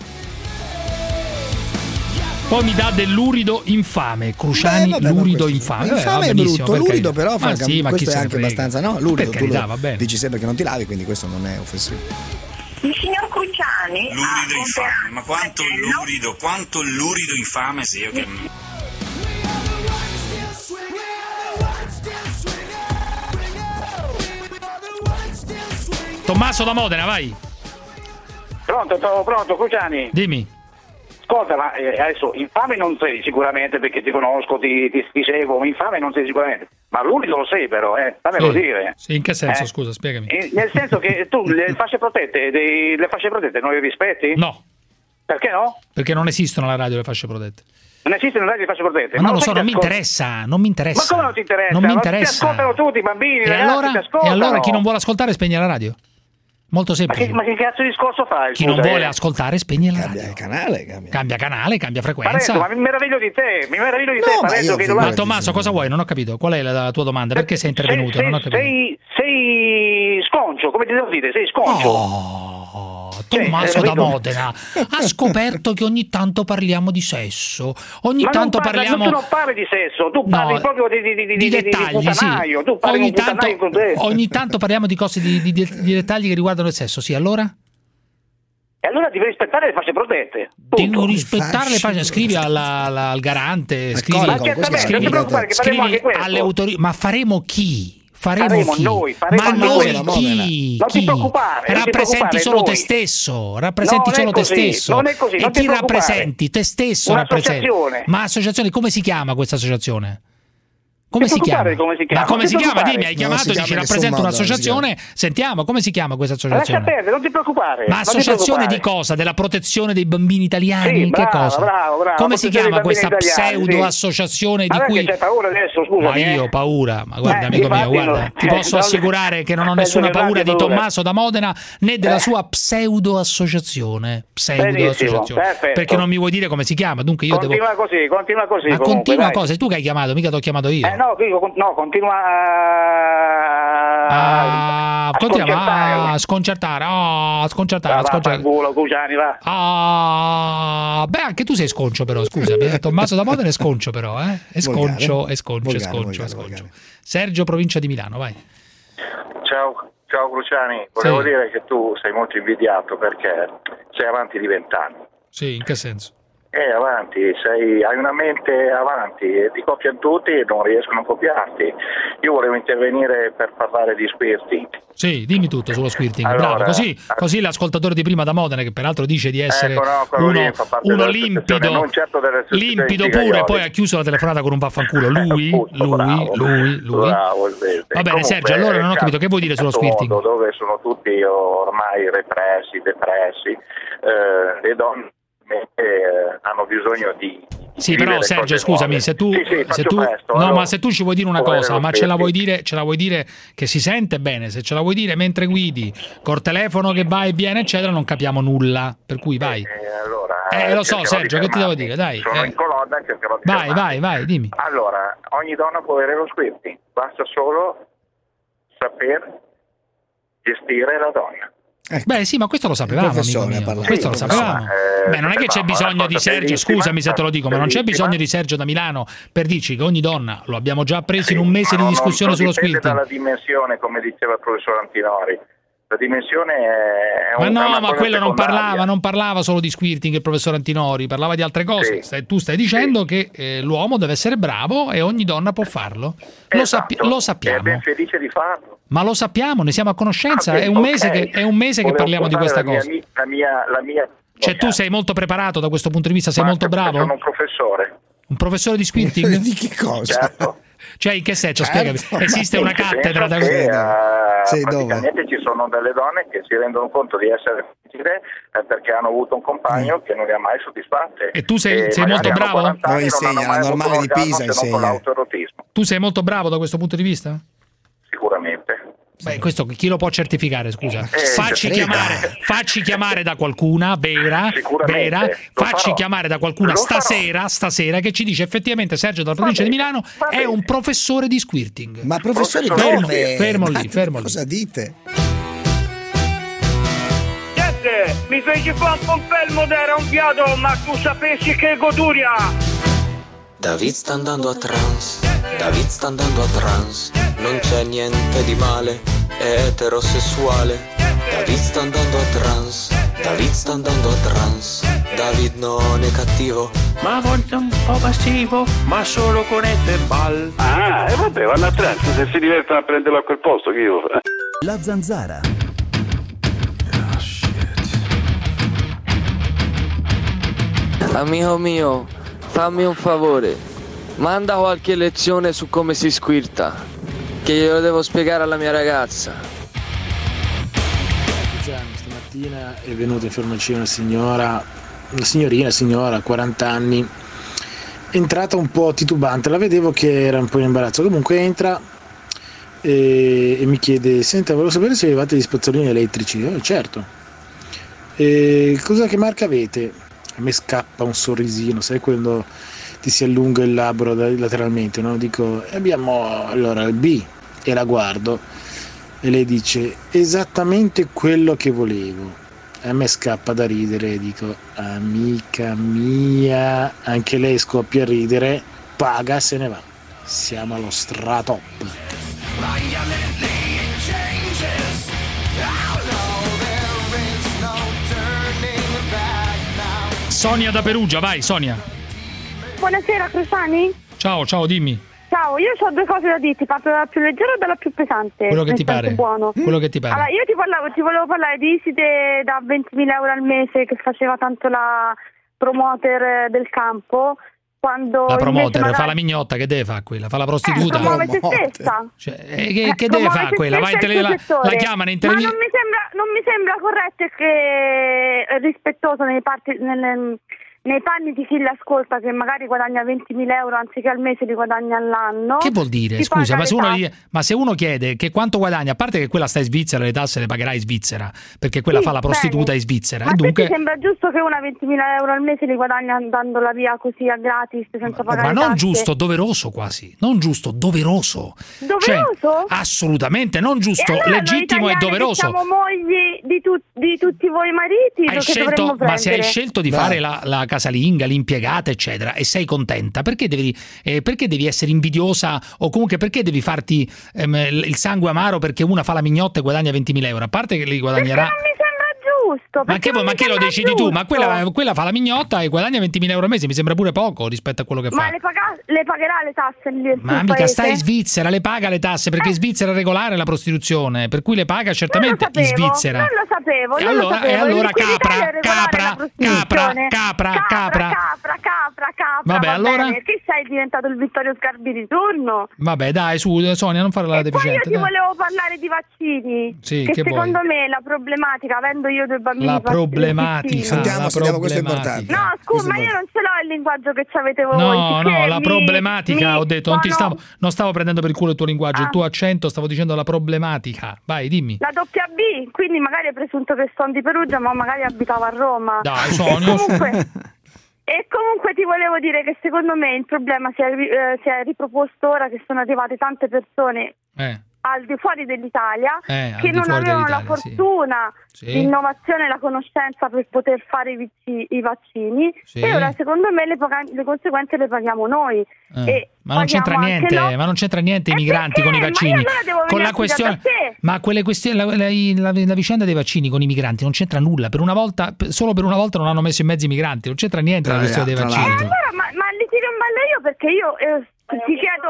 Poi mi dà dell'urido infame, Cruciani, lurido infame. Infame è brutto, lurido però ma sì, ma questo chi è anche abbastanza, no? Lurido, per carità, va bene. Dici sempre che non ti lavi, quindi questo non è offensivo. Il signor Cruciani lurido infame, ma quanto lurido infame sei io che... Tommaso da Modena, vai. Pronto, Cruciani. Dimmi. Ascolta, ma adesso infame non sei sicuramente, perché ti conosco, ti seguo, infame non sei sicuramente, ma l'unico lo sei però, fammelo dire. Sì, in che senso, scusa, spiegami. Nel senso che tu le fasce protette non le rispetti? No. Perché no? Perché non esistono alla radio le fasce protette. Non esistono le radio di fasce protette? Ma non lo so, non mi interessa. Ma come non ti interessa? Non mi interessa. Ti ascoltano tutti i bambini, e ragazzi, allora, ti ascoltano. E allora chi non vuole ascoltare spegne la radio? Molto semplice. Ma che cazzo di discorso fai? Chi non vuole ascoltare spegne la radio. Cambia canale, cambia frequenza. Parenzo, ma mi meraviglio di te, Parenzo, che ma Tommaso, cosa vuoi? Non ho capito. Qual è la tua domanda? Perché sei intervenuto? Non ho capito. Sei sconcio, come ti devo dire? Sei sconcio. Tommaso da Modena ha scoperto che ogni tanto parliamo di sesso. Tu non parli di sesso, tu parli proprio di dettagli, sì. Tu parli ogni tanto parliamo di cose, di dettagli che riguardano il sesso, sì, allora? E allora devi rispettare le fasce protette. Devo rispettare le fasce, scrivi al garante, scrivi alle autorità, ma faremo chi? Faremo noi, chi? Non ti preoccupare. Rappresenti solo te stesso. Rappresenti solo te stesso. Non è così. E chi rappresenti? Te stesso rappresenti. Ma associazione, come si chiama questa associazione? Come si chiama? Ma come si chiama? Dimmi, hai chiamato e dici rappresento un'associazione. Sentiamo, come si chiama questa associazione? Lascia perdere, non ti preoccupare. Ma associazione di cosa? Della protezione dei bambini italiani? Sì, che cosa? Bravo. Come si chiama questa pseudo associazione di cui... c'hai paura adesso, scusami. Ma io ho paura, ma guarda amico mio, guarda, ti posso assicurare che non ho nessuna paura di Tommaso da Modena né della sua pseudo associazione. Perché non mi vuoi dire come si chiama? Dunque io continua così. Ma continua cosa? È tu che hai chiamato, mica ti ho chiamato io. Continua a sconcertare. Culo, Cruciani, va. Beh, anche tu sei sconcio però, scusa. Tommaso da Modena è sconcio però, eh? È sconcio. Sergio, provincia di Milano, vai. Ciao Cruciani, volevo dire che tu sei molto invidiato perché sei avanti di 20 anni. Sì, in che senso? Avanti, hai una mente avanti e ti copiano tutti e non riescono a copiarti. Io volevo intervenire per parlare di squirting. Sì, dimmi tutto sullo squirting, allora, bravo, così l'ascoltatore di prima da Modena, che peraltro dice di essere uno limpido, limpido pure, poi ha chiuso la telefonata con un vaffanculo, lui. Bravo, va bene, Sergio, allora non ho capito, che vuoi dire sullo squirting? Dove sono tutti ormai repressi, depressi, le donne hanno bisogno di sì, però Sergio, scusami, se tu ci vuoi dire una cosa, ma ce la vuoi dire che si sente bene, se ce la vuoi dire mentre guidi col telefono che va e viene eccetera, non capiamo nulla, per cui vai. Lo so Sergio, che ti devo dire, dai. Sono in colonna, cercherò di vai, dimmi. Allora, ogni donna può avere lo squirting, basta solo saper gestire la donna. Beh sì, ma questo lo sapevamo, amico mio. Questo lo sapevamo. Beh, non è che c'è bisogno di Sergio, scusami se te lo dico, ma non c'è bisogno di Sergio da Milano per dirci che ogni donna, lo abbiamo già preso in un mese di discussione sullo squirting. Dipende dalla dimensione, come diceva il professor Antinori. La dimensione è ma quello non parlava solo di squirting il professor Antinori, parlava di altre cose. Tu stai dicendo che l'uomo deve essere bravo e ogni donna può farlo. Lo sappiamo. È ben felice di farlo. Ma lo sappiamo, ne siamo a conoscenza, è un mese che parliamo di questa cosa. La mia cioè tu sei molto preparato da questo punto di vista, sei molto bravo? Sono un professore. Un professore di squirting? Di che cosa? Certo. Cioè in che senso? Spiegami. Esiste una cattedra da praticamente ci sono delle donne che si rendono conto di essere difficile perché hanno avuto un compagno che non li ha mai soddisfatte. E tu sei molto bravo? Lo insegna, la normale di Pisa insegna. Tu sei molto bravo da questo punto di vista? Sicuramente. Beh, questo chi lo può certificare, scusa? Facci chiamare da qualcuna vera, facci chiamare da qualcuna stasera che ci dice effettivamente Sergio dalla provincia di Milano è un professore di squirting. Ma professore dove? Fermo lì. Cosa dite? Mi feci fare un confermo d'era un fiato, ma tu sapessi che goduria. David sta andando a trance, non c'è niente di male, è eterosessuale. David sta andando a trance, David non è cattivo, ma a volte un po' passivo, ma solo con Etebal. E vabbè, vanno a trance, se si divertono a prenderlo a quel posto, che io fa? La Zanzara. Amico mio, fammi un favore, manda qualche lezione su come si squirta, che glielo devo spiegare alla mia ragazza. Stamattina è venuta in farmacia una signorina, 40 anni, è entrata un po' titubante, la vedevo che era un po' in imbarazzo, comunque entra e mi chiede: senta, volevo sapere se avevate gli spazzolini elettrici. Certo. Che marca avete? A me scappa un sorrisino, sai quando ti si allunga il labbro lateralmente, no? Dico: abbiamo allora il B, e la guardo e lei dice: esattamente quello che volevo. A me scappa da ridere e dico: amica mia, anche lei scoppia a ridere, paga, se ne va. Siamo allo stratop. Sonia da Perugia, vai Sonia. Buonasera Cruciani. Ciao, dimmi. Ciao, io ho due cose da dirti, parto dalla più leggera o dalla più pesante? Quello che ti pare. Buono. Quello che ti pare. Allora, io ti volevo parlare di Iside da 20.000 euro al mese, che faceva tanto la promoter del campo. Quando la promoter magari... fa la mignotta, che deve fare quella? Fa la prostituta? Promuove se stessa. Che deve fare quella? Va la chiamano in televisione. Ma non mi sembra corretto e rispettoso nei panni di chi l'ascolta, che magari guadagna 20.000 euro anziché al mese li guadagna all'anno. Che vuol dire? Scusa, ma se uno chiede che quanto guadagna, a parte che quella sta in Svizzera, le tasse le pagherà in Svizzera, perché quella fa la prostituta in Svizzera. Ma dunque... ti sembra giusto che una 20.000 euro al mese li guadagna andandola via così a gratis senza pagare ma non tasse? Giusto, doveroso quasi. Non giusto, doveroso. Doveroso? Assolutamente, non giusto, e allora legittimo e doveroso. Siamo mogli di tutti voi mariti, ma se hai scelto di fare la casalinga, l'impiegata, eccetera, e sei contenta, perché devi essere invidiosa, o comunque perché devi farti il sangue amaro perché una fa la mignotta e guadagna 20.000 euro? A parte che li guadagnerà. Perché non mi sembra giusto. Ma che lo decidi tu? Ma quella fa la mignotta e guadagna 20.000 euro al mese, mi sembra pure poco rispetto a quello che fa. Ma le pagherà le tasse lì? Ma mica sta in Svizzera, le paga le tasse, perché in Svizzera è regolare la prostituzione, per cui le paga certamente in Svizzera. Non lo sapevo. E allora capra. Vabbè, allora che sei diventato il Vittorio Sgarbi di turno? Vabbè, dai, su Sonia, non fare la deficiente. Poi io ti volevo parlare di vaccini. Sì, che secondo me la problematica, avendo io due bambini, la problematica. Sentiamo, questo è importante. No, scusa, ma io non ce l'ho il linguaggio che avete voi. No, la problematica, ho detto, non stavo prendendo per il culo il tuo linguaggio, il tuo accento, stavo dicendo la problematica. Vai, dimmi. La doppia B, quindi magari hai presunto che sono di Perugia, ma magari abitavo a Roma. Dai, Sonia. E comunque ti volevo dire che secondo me il problema si è riproposto ora che sono arrivate tante persone al di fuori dell'Italia che non avevano la fortuna, l'innovazione e la conoscenza per poter fare i vaccini, e ora secondo me le conseguenze le paghiamo noi. Ma non c'entra niente, i migranti con i vaccini. Allora con la questione, ma quelle questioni, la vicenda dei vaccini con i migranti non c'entra nulla. Solo per una volta non hanno messo in mezzo i migranti, non c'entra niente la questione dei vaccini. Allora, ma li tiro in ballo io, perché io ti chiedo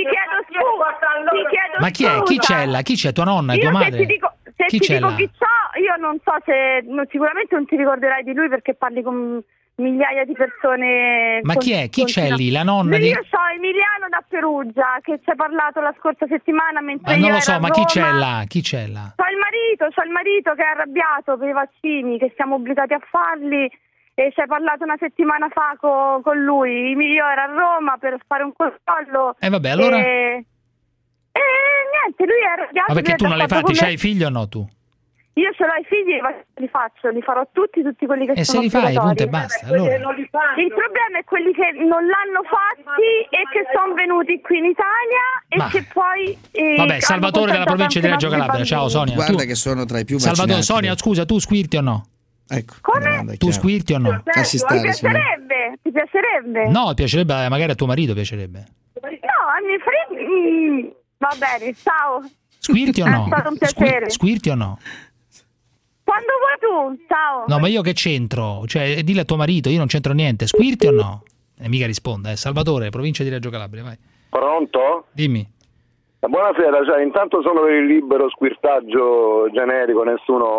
scusa. Ma chi è? Chi c'è là? Chi c'è? Tua nonna? Tua madre? Se ti dico chi c'ho, io non so se sicuramente non ti ricorderai di lui, perché parli con migliaia di persone. Ma chi è? Chi c'è lì? La nonna Io so Emiliano da Perugia, che ci ha parlato la scorsa settimana mentre non lo so, ma Roma. chi c'è là? C'ho il marito che è arrabbiato per i vaccini, che siamo obbligati a farli, e ci hai parlato una settimana fa con lui. Io ero a Roma per fare un controllo. Vabbè, allora. E niente, lui è arrabbiato. Ma perché tu non l'hai fatti? C'hai i figli o no tu? Io ce l'ho i figli e li farò tutti quelli che sono se li fai, punto e basta. Allora. Il problema è quelli che non l'hanno fatti e che sono venuti qui in Italia e che poi vabbè, Salvatore della provincia di Reggio Calabria. Ciao Sonia. Guarda che sono tra i più vaccinati. Salvatore, Sonia, scusa, tu squirti o no? Ecco. Come? Tu squirti o no? Ti piacerebbe? No, piacerebbe, magari a tuo marito piacerebbe. No, a mio marito va bene, ciao. Squirti o no? È stato un piacere. Squirti o no? Quando vuoi tu, ciao. No, ma io che c'entro? Cioè, dillo a tuo marito, io non c'entro niente. Squirti o no? Mica risponde, Salvatore, provincia di Reggio Calabria, vai. Pronto? Dimmi. Buonasera, intanto sono per il libero squirtaggio generico, non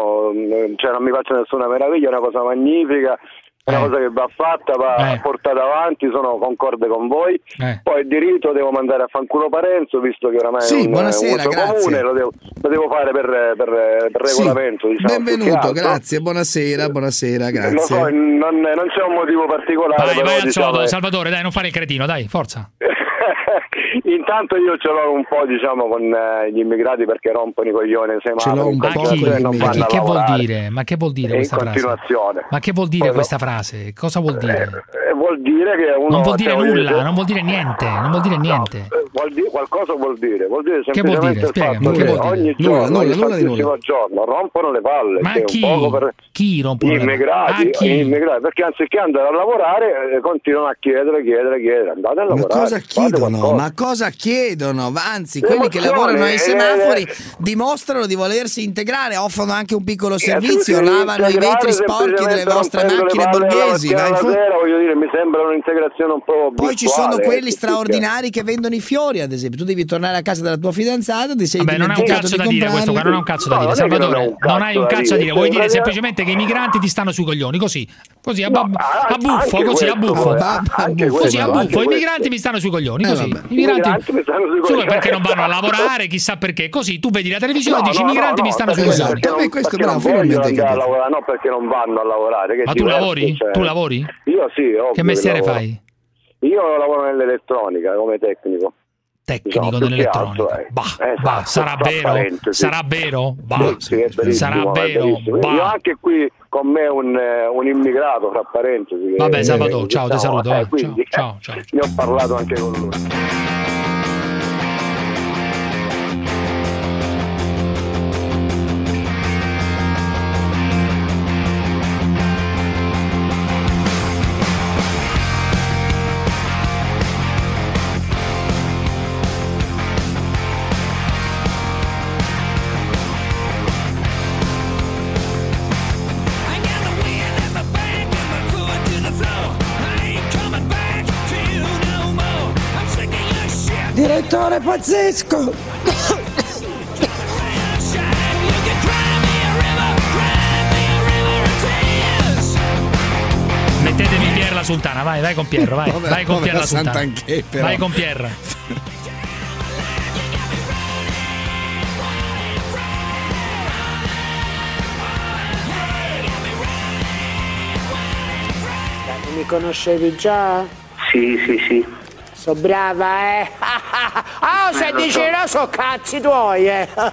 mi faccio nessuna meraviglia, è una cosa magnifica, è una cosa che va fatta, va portata avanti, sono concorde con voi. Poi il diritto devo mandare a fanculo Parenzo, visto che oramai è un uso comune, lo devo fare per regolamento. Diciamo, benvenuto, grazie, buonasera, grazie. Lo so, non c'è un motivo particolare. Vai al diciamo, sodo, Salvatore, dai, non fare il cretino, dai, forza. Intanto io ce l'ho un po', diciamo, con gli immigrati perché rompono i coglioni in semafori. Che vuol dire? Ma che vuol dire questa frase? Ma che vuol dire questa frase? Cosa vuol dire? Vuol dire che uno non vuol dire nulla, non vuol dire niente, non vuol dire niente. Qualcosa vuol dire che vuol dire? Spiegami, che ogni giorno, giorno rompono le palle. Ma chi rompono le palle? Gli immigrati, perché anziché andare a lavorare continuano a chiedere, andate a lavorare. Ma cosa chiedono? Anzi, quelli che lavorano ai semafori dimostrano di volersi integrare, offrono anche un piccolo servizio, lavano i vetri sporchi delle vostre macchine borghesi. Voglio dire, mi sembra un'integrazione un po' poi ci sono quelli straordinari che vendono i fiori, ad esempio. Tu devi tornare a casa della tua fidanzata, ti sei dimenticato di comprarli. Non è un cazzo da dire questo qua, non è un cazzo da dire, Salvatore. Non hai un cazzo da dire, vuoi dire semplicemente che i migranti ti stanno sui coglioni, così a buffo, così a buffo. I migranti mi stanno sui coglioni, così. I migranti mi stanno sui coglioni perché non vanno a lavorare, chissà perché. Così tu vedi la televisione e dici i migranti mi stanno sui coglioni. Questo no, perché non vanno a lavorare. Ma tu lavori? Tu lavori? Io sì, ovvio. Che mestiere fai? Io lavoro nell'elettronica come tecnico. Tecnico dell'elettronica. Sarà vero? Sarà vero? Io anche qui con me un immigrato, fra parentesi. Vabbè, Salvatore, ciao, ti saluto. Ciao. Ne ho parlato anche con lui. Direttore pazzesco! Mettetemi Pier la Sultana, vai con Pier, vai con Pier la Sultana. Vai con Pier. Mi conoscevi già? Sì. So brava, se dici no, so cazzi tuoi,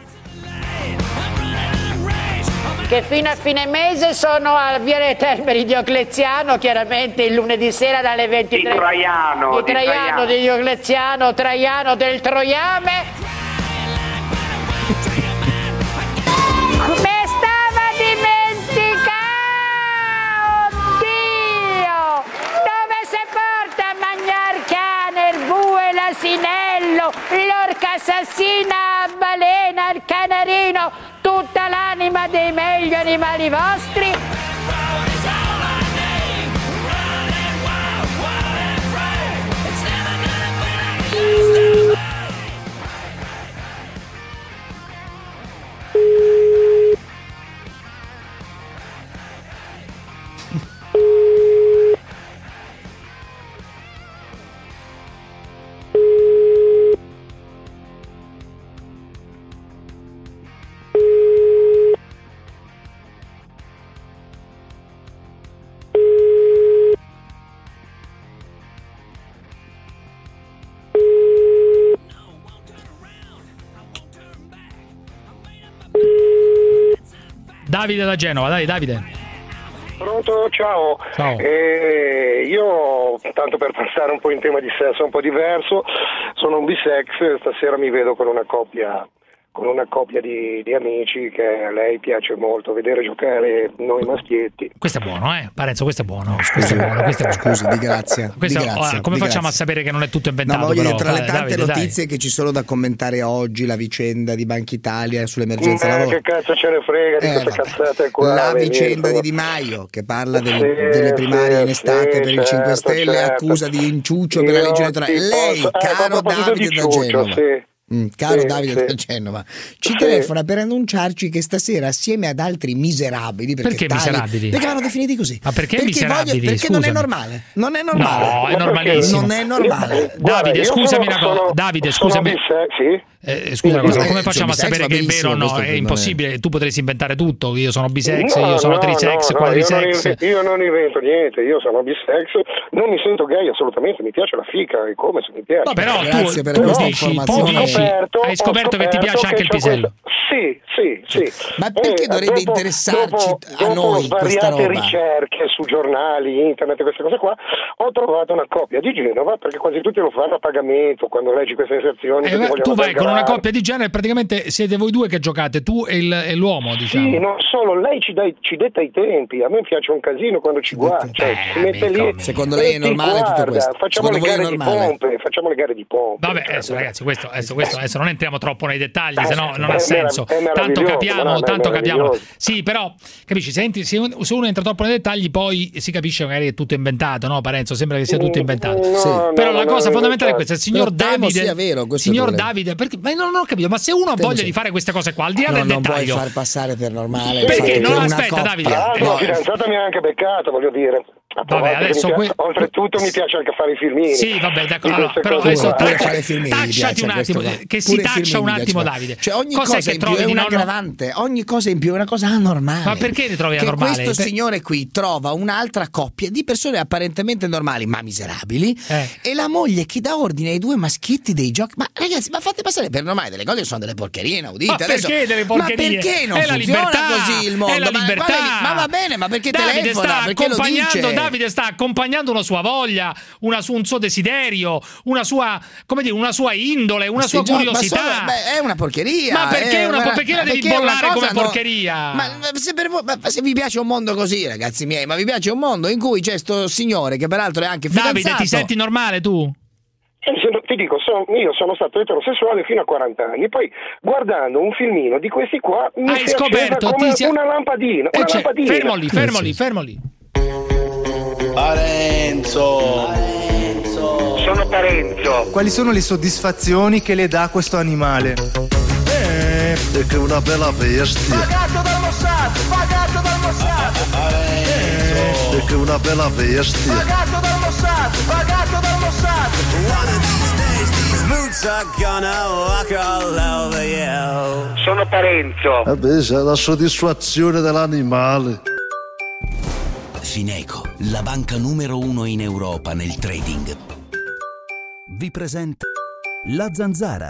Che fino a fine mese sono a Via dei Termini di Diocleziano, chiaramente il lunedì sera dalle 23. Di Traiano, di Diocleziano, Traiano del Troiame. Me stava dimenticando! Oddio! Dove si porta a mangiar cane, il bue, l'asinello, l'orca assassina, la balena, il canarino, tutta l'anima dei meglio animali vostri? Davide da Genova, dai Davide. Pronto, ciao. Io, tanto per passare un po' in tema di sesso un po' diverso, sono un bisex, stasera mi vedo con una coppia di amici che a lei piace molto vedere giocare noi maschietti. Questo è buono, Parenzo, questo è buono. Scusi, di grazia. Come facciamo a sapere che non è tutto inventato? No, voglio dire, tra le tante notizie che ci sono da commentare oggi, la vicenda di Banca Italia sull'emergenza lavoro. Che cazzo ce ne frega di queste cazzate qua? La vicenda di Di Maio che parla delle primarie in estate per il 5 Stelle, accusa di inciucio per la legge elettorale. Lei, caro Davide da Genova. Caro Davide da Genova, ci telefona per annunciarci che stasera assieme ad altri miserabili, perché miserabili? Perché vanno definiti così. Ma perché miserabili? Perché non è normale. Non è normale. No, è normalissimo. Non è normale. Davide, scusami una cosa. Davide, scusami. Scusa una cosa, come facciamo a sapere che è vero o no? È impossibile, tu potresti inventare tutto. Io sono bisex, io sono trisex, quadrisex. Io non invento niente, io sono bisex, non mi sento gay assolutamente, mi piace la fica, è come se mi piace. Però tu dici, hai scoperto che ti piace anche il pisello. Sì. Ma perché dovrebbe interessarci a noi questa roba? Dopo svariate ricerche su giornali, internet e queste cose qua, ho trovato una coppia di Genova, perché quasi tutti lo fanno a pagamento quando leggi queste inserzioni. Tu vai con una coppia di genere, praticamente siete voi due che giocate, tu e l'uomo, diciamo. Sì, non solo, lei ci detta i tempi, a me piace un casino quando ci guarda, si mette lì. Secondo lei è normale tutto questo? Facciamo le gare di pompe. Vabbè, adesso ragazzi, questo adesso non entriamo troppo nei dettagli, sennò non ha senso. Tanto capiamo. Sì, però capisci, se uno entra troppo nei dettagli poi si capisce magari che è tutto inventato, no Parenzo? Sembra che sia tutto inventato. Però la cosa fondamentale è questa, il signor Davide, perché ma non ho capito, ma se uno ha voglia di fare queste cose qua, al di là del dettaglio, non puoi far passare per normale. Perché non aspetta, Davide? La fidanzata mi ha anche beccato, voglio dire. Vabbè, adesso oltretutto mi piace anche fare i filmini. Sì, vabbè, d'accordo. Però adesso tacciati un attimo, che si taccia un attimo, Davide. Cioè ogni cosa in più è un aggravante, ogni cosa in più è una cosa anormale. Ma perché ne trovi anormale? Che questo signore qui trova un'altra coppia di persone apparentemente normali ma miserabili e la moglie che dà ordine ai due maschietti dei giochi. Ma ragazzi, ma fate passare per normale delle cose che sono delle porcherie inaudite. Ma perché delle porcherie? Ma perché non funziona così il mondo? È la libertà. Ma va bene, ma perché telefona? Perché lo dice? Davide sta accompagnando una sua voglia, un suo desiderio, una sua indole, una sua curiosità. È una porcheria. Ma perché perché la devi bollare come porcheria? Ma se vi piace un mondo così, ragazzi miei, ma vi piace un mondo in cui c'è sto signore che peraltro è anche fidanzato. Davide, ti senti normale tu? Ti dico, io sono stato eterosessuale fino a 40 anni, poi guardando un filmino di questi qua mi hai scoperto come una lampadina. Fermo lì. Parenzo. Sono Parenzo. Quali sono le soddisfazioni che le dà questo animale? Perché è una bella bestia. Pagato dal Mossad. Perché è una bella bestia. Pagato dal Mossad. One of these days these boots are gonna walk all over you. Sono Parenzo. Vabbè, c'è la soddisfazione dell'animale. Fineco, la banca numero 1 in Europa nel trading, vi presenta La Zanzara.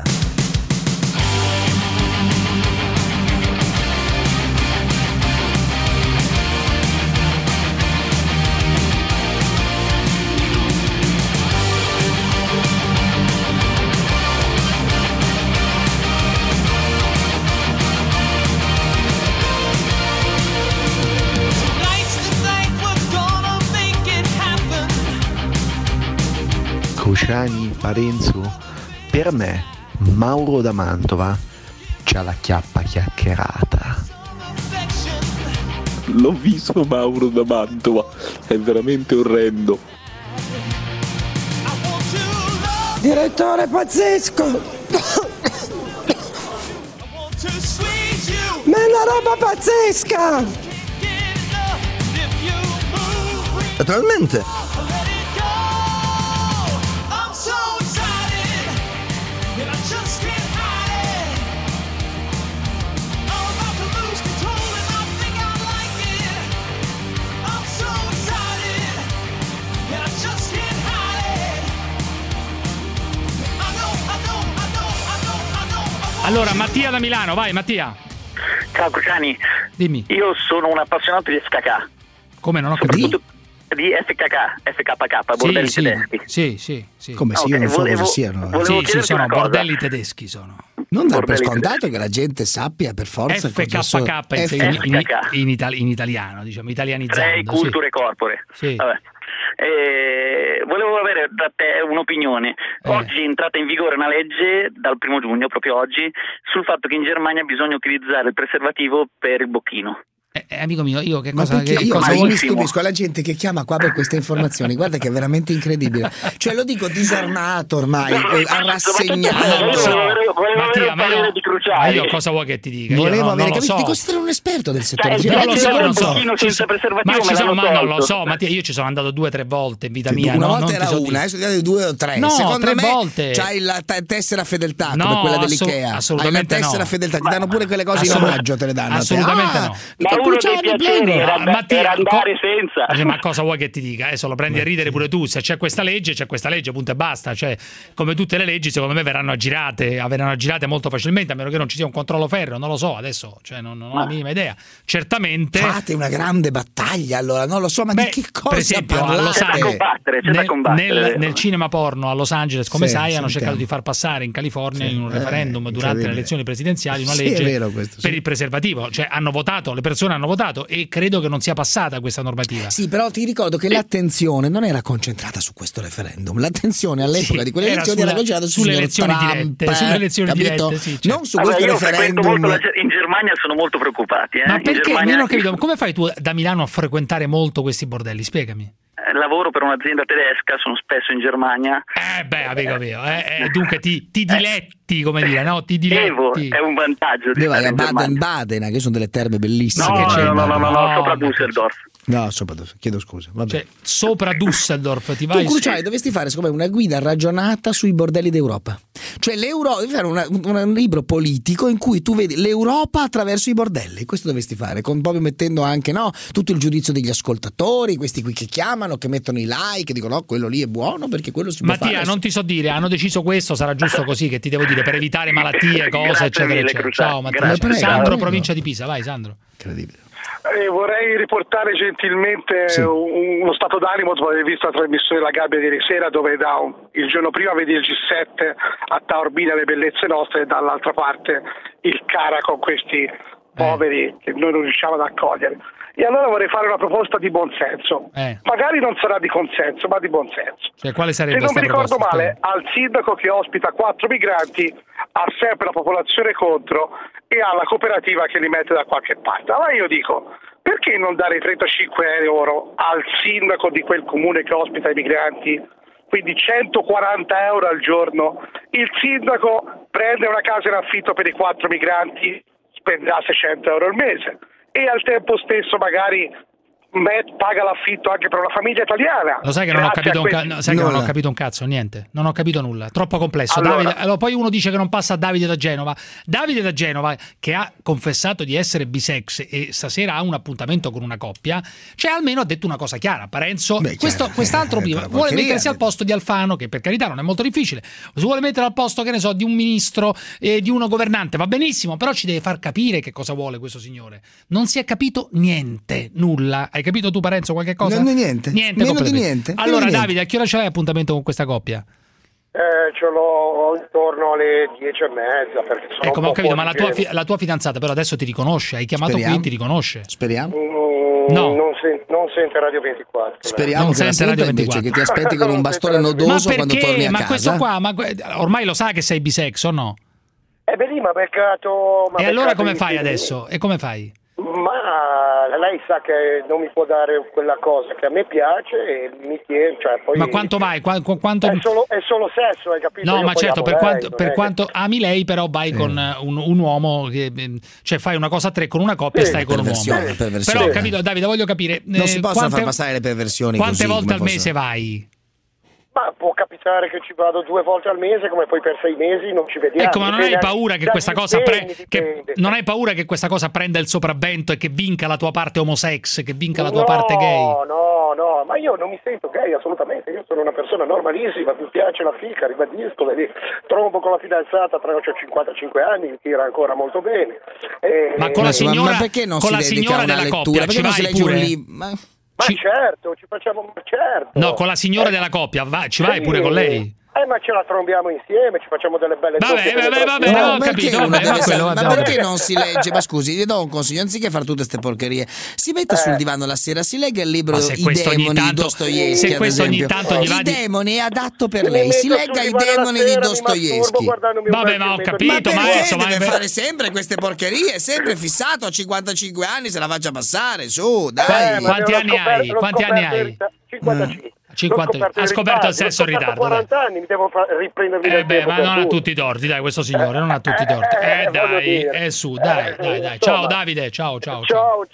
Cruciani, Parenzo, per me Mauro da Mantova c'ha la chiappa chiacchierata. L'ho visto Mauro da Mantova, è veramente orrendo. Direttore pazzesco! Ma è una roba pazzesca! Naturalmente! Allora, Mattia da Milano, vai Mattia. Ciao Cruciani. Dimmi. Io sono un appassionato di FKK. Come non ho capito? Di FKK, bordelli tedeschi. Sì. Come se io non so cosa siano. Sì, sono bordelli tedeschi, sono. Non dà per scontato che la gente sappia per forza FKK in italiano, diciamo, italianizzando. Rei culture corpore. Sì. Vabbè. Volevo avere da te un'opinione. Oggi è entrata in vigore una legge dal 1 giugno, proprio oggi, sul fatto che in Germania bisogna utilizzare il preservativo per il bocchino. Amico mio, io che ma cosa io mi stupisco alla gente che chiama qua per queste informazioni, guarda che è veramente incredibile, cioè lo dico disarmato ormai, rassegnato. Mattia, ma io cosa vuoi che ti dica? Volevo avere capito, ti considero un esperto del settore. Non lo so. Senza preservativo, ma non lo so, Mattia, io ci sono andato 2 o 3 volte in vita mia. Una volta era una, adesso ti 2 o 3. No, secondo 3 me volte. c'hai la tessera fedeltà come quella dell'Ikea. Hai la tessera fedeltà, ti danno pure quelle cose in omaggio, te le danno. Assolutamente no. Ma uno dei piaceri era andare senza. Ma cosa vuoi che ti dica? Adesso lo prendi a ridere pure tu. Se c'è questa legge, punto e basta. Cioè, come tutte le leggi, secondo me verranno aggirate molto facilmente, a meno che non ci sia un controllo ferreo. Non lo so adesso, cioè non ho la minima idea. Certamente fate una grande battaglia, allora non lo so, ma di che cosa per esempio nel cinema porno a Los Angeles, come sai, hanno cercato di far passare in California in un referendum durante le elezioni presidenziali una legge per il preservativo, cioè le persone hanno votato e credo che non sia passata questa normativa. Sì, però ti ricordo che l'attenzione non era concentrata su questo referendum, l'attenzione all'epoca di quelle elezioni era concentrata sulle elezioni dirette, non su questo referendum. In Germania sono molto preoccupati. Ma perché? Io non ho capito, come fai tu da Milano a frequentare molto questi bordelli? Spiegami. Lavoro per un'azienda tedesca, sono spesso in Germania. Amico mio, dunque ti diletti, come dire, no? Ti diletti. È un vantaggio. Vai a Baden-Baden, che sono delle terme bellissime. No, sopra Düsseldorf. No, chiedo scusa. Vabbè. Cioè, sopra Düsseldorf ti vai. Tu, Cruciani, dovresti fare secondo me una guida ragionata sui bordelli d'Europa. Cioè fare un libro politico in cui tu vedi l'Europa attraverso i bordelli. Questo dovresti fare, proprio mettendo anche tutto il giudizio degli ascoltatori, questi qui che chiamano, che mettono i like, dicono quello lì è buono perché quello si può fare. Mattia, non ti so dire, hanno deciso questo, sarà giusto così, che ti devo dire, per evitare malattie, cose, eccetera. Ciao Mattia. Sandro, provincia di Pisa, vai Sandro. Incredibile. Vorrei riportare gentilmente uno stato d'animo dopo aver visto la trasmissione La Gabbia di ieri sera, dove il giorno prima vedi il G7 a Taormina, le bellezze nostre, e dall'altra parte il Cara con questi poveri che noi non riusciamo ad accogliere. E allora vorrei fare una proposta di buonsenso. Magari non sarà di consenso, ma di buonsenso. Cioè, quale sarebbe Se non mi ricordo proposta? male, al sindaco che ospita 4 migranti ha sempre la popolazione contro e ha la cooperativa che li mette da qualche parte. Allora io dico, perché non dare 35 euro al sindaco di quel comune che ospita i migranti? Quindi 140 euro al giorno. Il sindaco prende una casa in affitto per i 4 migranti, spenderà 600 euro al mese. E al tempo stesso magari paga l'affitto anche per una famiglia italiana. Lo sai che non ho capito non ho capito un cazzo, niente. Non ho capito nulla, troppo complesso. Allora, poi uno dice che non passa a Davide da Genova. Davide da Genova, che ha confessato di essere bisex e stasera ha un appuntamento con una coppia, cioè almeno ha detto una cosa chiara. Parenzo, quest'altro prima vuole mettersi al posto di Alfano, che per carità non è molto difficile. Si vuole mettere al posto, che ne so, di un ministro e di uno governante, va benissimo, però ci deve far capire che cosa vuole questo signore. Non si è capito niente, nulla. Hai capito tu, Parenzo, qualche cosa? Niente. Meno di niente. Allora, Davide, a che ora ce l'hai appuntamento con questa coppia? Ce l'ho intorno alle 10:30, perché sono ecco, ma ho capito, ma la tua fidanzata però adesso ti riconosce, hai chiamato qui, ti riconosce. Speriamo. No. Non sente Radio 24. Speriamo non che sente Radio 24. Che ti aspetti con un bastone nodoso quando torni a casa. Ma questo qua, ormai lo sa che sei bisex o no? Beh, lì mi ha beccato. E allora come fai adesso? E come fai? Ma lei sa che non mi può dare quella cosa che a me piace e mi tiene, cioè poi. Ma quanto vai? Quanto... È solo sesso, hai capito? No, ma certo, per quanto ami lei, però vai con un uomo che, cioè fai una cosa a 3 con una coppia e stai con un uomo. Però capito, Davide, voglio capire. Non si possono far passare le perversioni. Quante così, volte al mese vai? Ma può capitare che ci vado 2 volte al mese, come poi per 6 mesi non ci vediamo. Ecco, ma non hai paura che questa cosa non hai paura che questa cosa prenda il sopravvento e che vinca la tua parte homosex, che vinca la tua parte gay? No, ma io non mi sento gay assolutamente, io sono una persona normalissima, mi piace la fica, ribadisco, trombo con la fidanzata, tra l'altro ho 55 anni, mi tira ancora molto bene. Ma con la signora, ma perché non con si la signora della coppia, perché non si legge un libro? Ma certo, ci facciamo, certo. No, con la signora della coppia, ci vai pure con lei? Ma ce la trombiamo insieme, ci facciamo delle belle Vabbè, ho capito. Ma perché non si legge? Ma scusi, gli do un consiglio, anziché fare tutte queste porcherie, si metta sul divano la sera, si legga il libro I demoni di Dostoevskij. Se questo ogni tanto gli va I demoni è adatto per lei, si legga I demoni di Dostoevskij. Vabbè, ma ho capito, ma perché deve fare sempre queste porcherie? È sempre fissato, a 55 anni se la faccia passare, su, dai. Quanti anni hai? 55. Ha scoperto il sesso in ritardo. 40 anni, mi devo riprendermi del tempo. Ma non ha tutti i torti, dai, questo signore non ha tutti i torti. Dai, su, dai. Ciao Davide, ciao. Ciao.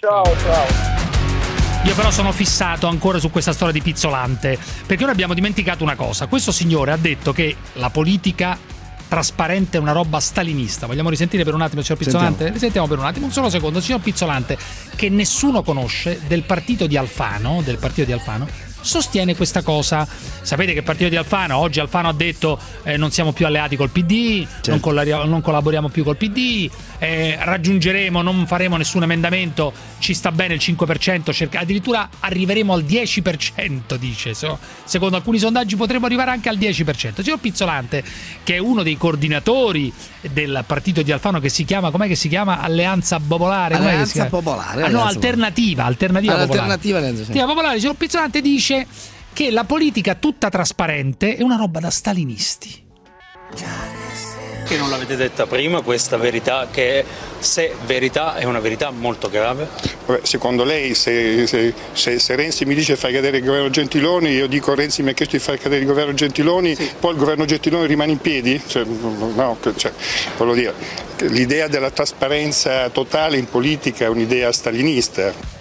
Io però sono fissato ancora su questa storia di Pizzolante, perché noi abbiamo dimenticato una cosa. Questo signore ha detto che la politica trasparente è una roba stalinista. Vogliamo risentire per un attimo il signor Pizzolante? Risentiamo per un attimo, un solo secondo. Il signor Pizzolante, che nessuno conosce, del partito di Alfano, sostiene questa cosa. Sapete che il partito di Alfano, oggi Alfano ha detto non siamo più alleati col PD, non collaboriamo più col PD, raggiungeremo, non faremo nessun emendamento, ci sta bene il 5%, addirittura arriveremo al 10%, dice. Secondo alcuni sondaggi potremo arrivare anche al 10%. Il signor Pizzolante, che è uno dei coordinatori del partito di Alfano, che si chiama, com'è che si chiama? Alleanza Popolare? Alleanza Popolare. Alternativa Popolare. Il signor Pizzolante dice che la politica tutta trasparente è una roba da stalinisti. Che non l'avete detta prima questa verità, che se verità è una verità molto grave? Secondo lei se Renzi mi dice fai cadere il governo Gentiloni, io dico Renzi mi ha chiesto di far cadere il governo Gentiloni, poi il governo Gentiloni rimane in piedi? Voglio dire, l'idea della trasparenza totale in politica è un'idea stalinista.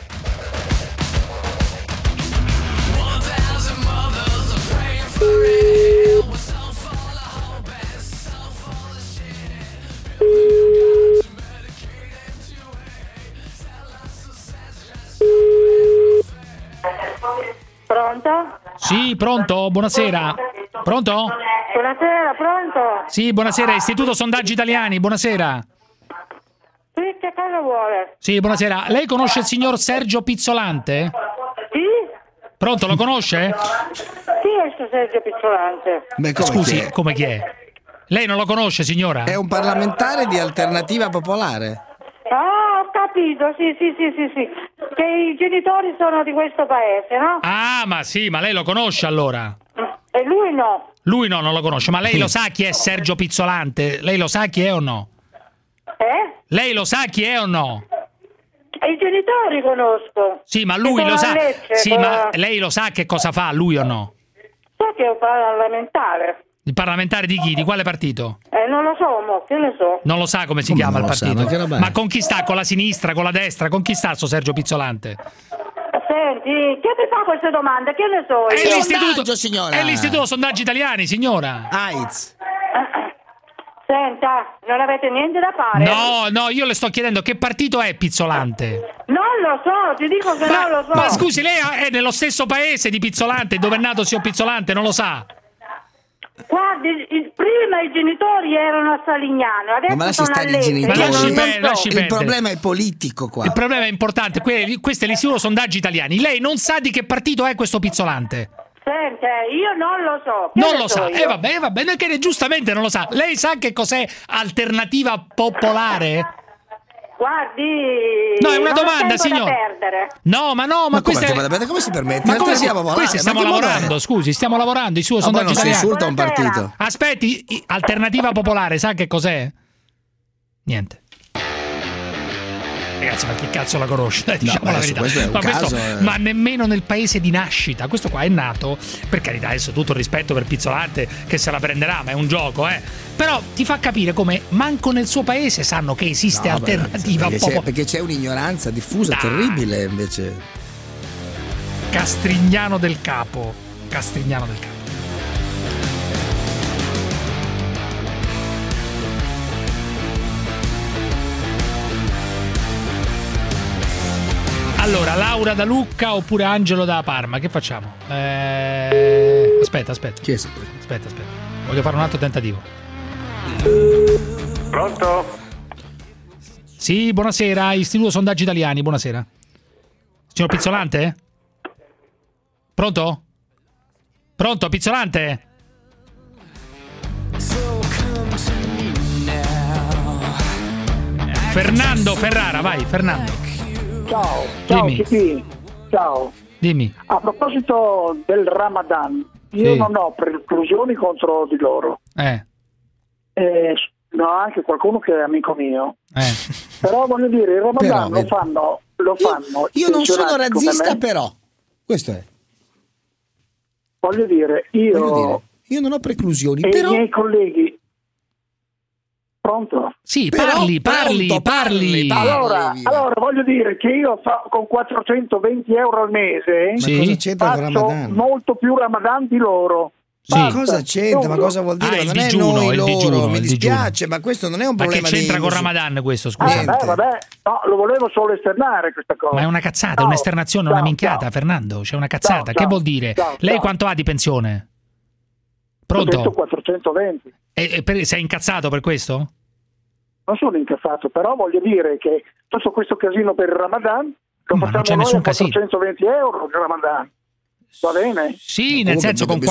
Pronto? Sì, pronto? Buonasera. Pronto? Buonasera, pronto? Sì, buonasera, Istituto Sondaggi Italiani, buonasera. Sì, che cosa vuole? Sì, buonasera. Lei conosce il signor Sergio Pizzolante? Sì. Pronto, lo conosce? Chi è questo Sergio Pizzolante? Scusi, come chi è? Lei non lo conosce, signora? È un parlamentare di Alternativa Popolare. Ah, ho capito, sì. Che i genitori sono di questo paese, no? Ah, ma sì, ma lei lo conosce allora? E lui no. Lui no, non lo conosce, ma lei lo sa chi è Sergio Pizzolante? Lei lo sa chi è o no? Lei lo sa chi è o no? I genitori conosco. Sì, ma lui lo sa. Sì, ma lei lo sa che cosa fa, lui o no? So che è un parlamentare. Il parlamentare di chi? Di quale partito? Non lo so, che ne so. Non lo sa come si chiama il partito? Ma con chi sta? Con la sinistra, con la destra? Con chi sta sto Sergio Pizzolante? Senti, che mi fa queste domande? Che ne so io? È l'istituto, signora. È l'Istituto Sondaggi Italiani, signora. AIDS. Senta, non avete niente da fare? No, io le sto chiedendo che partito è Pizzolante. Non lo so, ti dico che non lo so. Ma scusi, lei è nello stesso paese di Pizzolante, dove è nato il signor Pizzolante, non lo sa? Guardi, prima i genitori erano a Salignano, adesso sono a Lecce. Il problema è politico qua. Il problema è importante, questo è l'Istituto Sondaggi Italiani. Lei non sa di che partito è questo Pizzolante? Sente, io non lo so. Non lo sa, vabbè, che giustamente non lo sa. Lei sa che cos'è Alternativa Popolare? Guardi, no, è una domanda, signor. No, ma questa è... come si permette? Ma come stiamo lavorando? Scusi, stiamo lavorando. Il suo sondaggio non si insulta un partito. Aspetti, Alternativa Popolare, sa che cos'è? Niente. Ragazzi, ma che cazzo la conosce? Diciamo la verità. Ma nemmeno nel paese di nascita. Questo qua è nato, per carità, adesso tutto il rispetto per Pizzolante che se la prenderà, ma è un gioco, Però ti fa capire come manco nel suo paese sanno che esiste Alternativa Popolare. Perché c'è un'ignoranza diffusa, terribile invece. Castrignano del Capo. Allora, Laura da Lucca oppure Angelo da Parma, che facciamo? Aspetta. Aspetta. Voglio fare un altro tentativo. Pronto? Sì, buonasera, Istituto Sondaggi Italiani, buonasera. Signor Pizzolante? Pronto? Pronto, Pizzolante? Fernando Ferrara, vai Fernando. Ciao, Dimmi. Ciao. Dimmi. A proposito del Ramadan, io non ho preclusioni contro di loro. No, anche qualcuno che è amico mio. Però voglio dire, il Ramadan lo fanno. Io non sono razzista, però. Questo è. Voglio dire, io non ho preclusioni, e però i miei colleghi. Pronto? Sì, Però, parli. Allora, voglio dire che io con 420 euro al mese faccio molto più Ramadan di loro. Ma cosa c'entra? Ma cosa vuol dire? Non è noi loro, mi dispiace, ma questo non è un problema. Ma che c'entra con Ramadan questo, scusa? Vabbè, no, lo volevo solo esternare questa cosa. Ma è una cazzata, un'esternazione, una minchiata, Fernando, c'è una cazzata. Che vuol dire? Lei quanto ha di pensione? Pronto? Ho detto 420. Sei incazzato per questo? Non sono incazzato, però voglio dire che tutto questo casino per il Ramadan lo facciamo noi a 420 euro il Ramadan. Va bene? Sì, nel senso con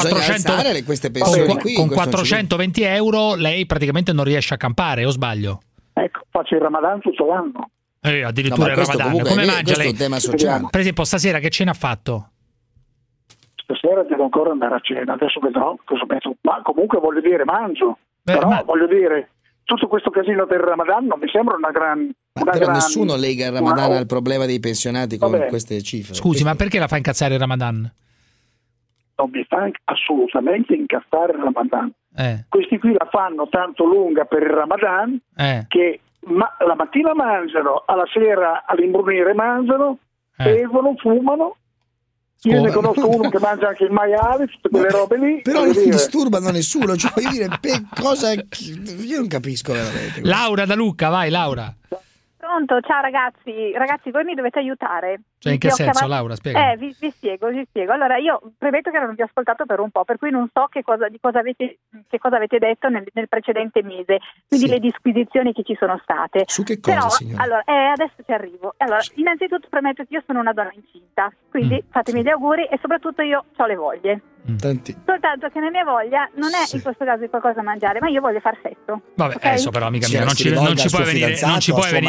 420 euro lei praticamente non riesce a campare, o sbaglio? Ecco, faccio il Ramadan tutto l'anno. Addirittura il Ramadan. Come mangia lei? Per esempio, stasera che cena ha fatto? Stasera devo ancora andare a cena, adesso vedrò cosa metto. Ma comunque voglio dire, mangio. Però voglio dire, tutto questo casino del Ramadan non mi sembra una gran... nessuno lega il Ramadan al problema dei pensionati con queste cifre. Scusi, ma perché la fa incazzare il Ramadan? Non mi fa assolutamente incazzare il Ramadan. Questi qui la fanno tanto lunga per il Ramadan che la mattina mangiano, alla sera all'imbrunire mangiano, bevono, fumano. Io ne conosco uno che mangia anche il maiale, tutte quelle robe lì. Però non disturbano nessuno, cioè voglio dire, cosa... Io non capisco veramente. Laura da Lucca, vai Laura. Pronto, ciao ragazzi, voi mi dovete aiutare. Cioè in che senso, Laura? Spiega. Vi spiego. Allora, io premetto che non vi ho ascoltato per un po', per cui non so che cosa avete detto nel precedente mese, quindi le disquisizioni che ci sono state. Su che cosa, però, signora? Allora, adesso ci arrivo. Allora, innanzitutto premetto che io sono una donna incinta, quindi fatemi gli auguri e soprattutto io ho le voglie. Tanti. Soltanto che la mia voglia non è in questo caso di qualcosa da mangiare, ma io voglio far sesso. Vabbè, adesso però amica mia, non ci puoi venire, non ci puoi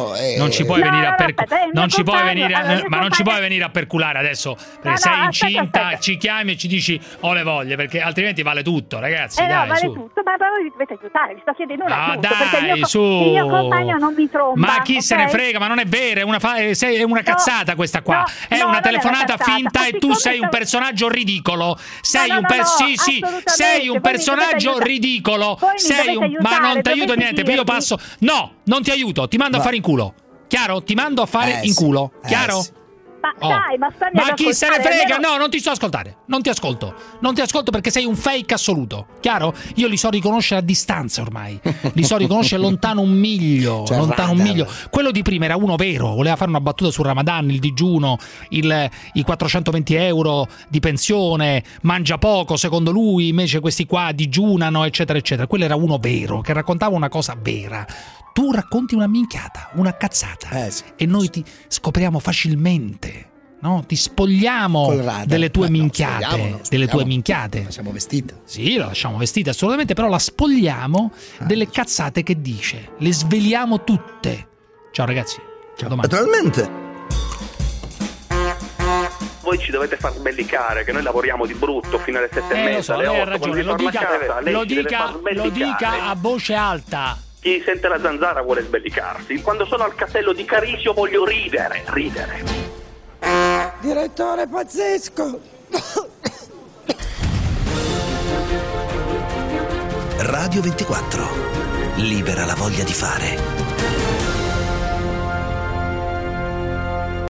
venire a perculare adesso, perché sei incinta, aspetta. Ci chiami e ci dici ho le voglie, perché altrimenti vale tutto, ragazzi. Dai, vale tutto, ma vi dovete aiutare, vi sto chiedendo un aiuto, perché il mio compagno non mi tromba. Ma chi se ne frega, ma non è vero, è una cazzata questa qua. È una telefonata finta e tu sei un personaggio ridicolo. Sei un personaggio ridicolo. Ma non ti aiuto niente. Io passo. No, non ti aiuto. Ti mando a fare in culo. Chiaro? Ti mando a fare in culo. Chiaro? Ma dai, ma chi se ne frega? No, non ti sto ascoltare. Non ti ascolto perché sei un fake assoluto. Chiaro? Io li so riconoscere a distanza ormai. Li so riconoscere lontano un miglio. Quello di prima era uno vero. Voleva fare una battuta sul Ramadan, il digiuno, i 420 euro di pensione, mangia poco secondo lui, invece questi qua digiunano, eccetera, eccetera. Quello era uno vero, che raccontava una cosa vera. Tu racconti una minchiata, una cazzata, e noi ti scopriamo facilmente, no? Ti spogliamo delle tue minchiate, tue minchiate. La lasciamo vestita. Sì, la lasciamo vestita assolutamente, però la spogliamo delle cazzate che dice. Le sveliamo tutte. Ciao ragazzi, ciao domani. Naturalmente. Voi ci dovete far sbellicare, che noi lavoriamo di brutto fino alle 7:30. Lo so, lei ha ragione, lo dica a voce alta. Chi sente la zanzara vuole sbellicarsi. Quando sono al castello di Carisio voglio ridere. Direttore pazzesco! Radio 24. Libera la voglia di fare.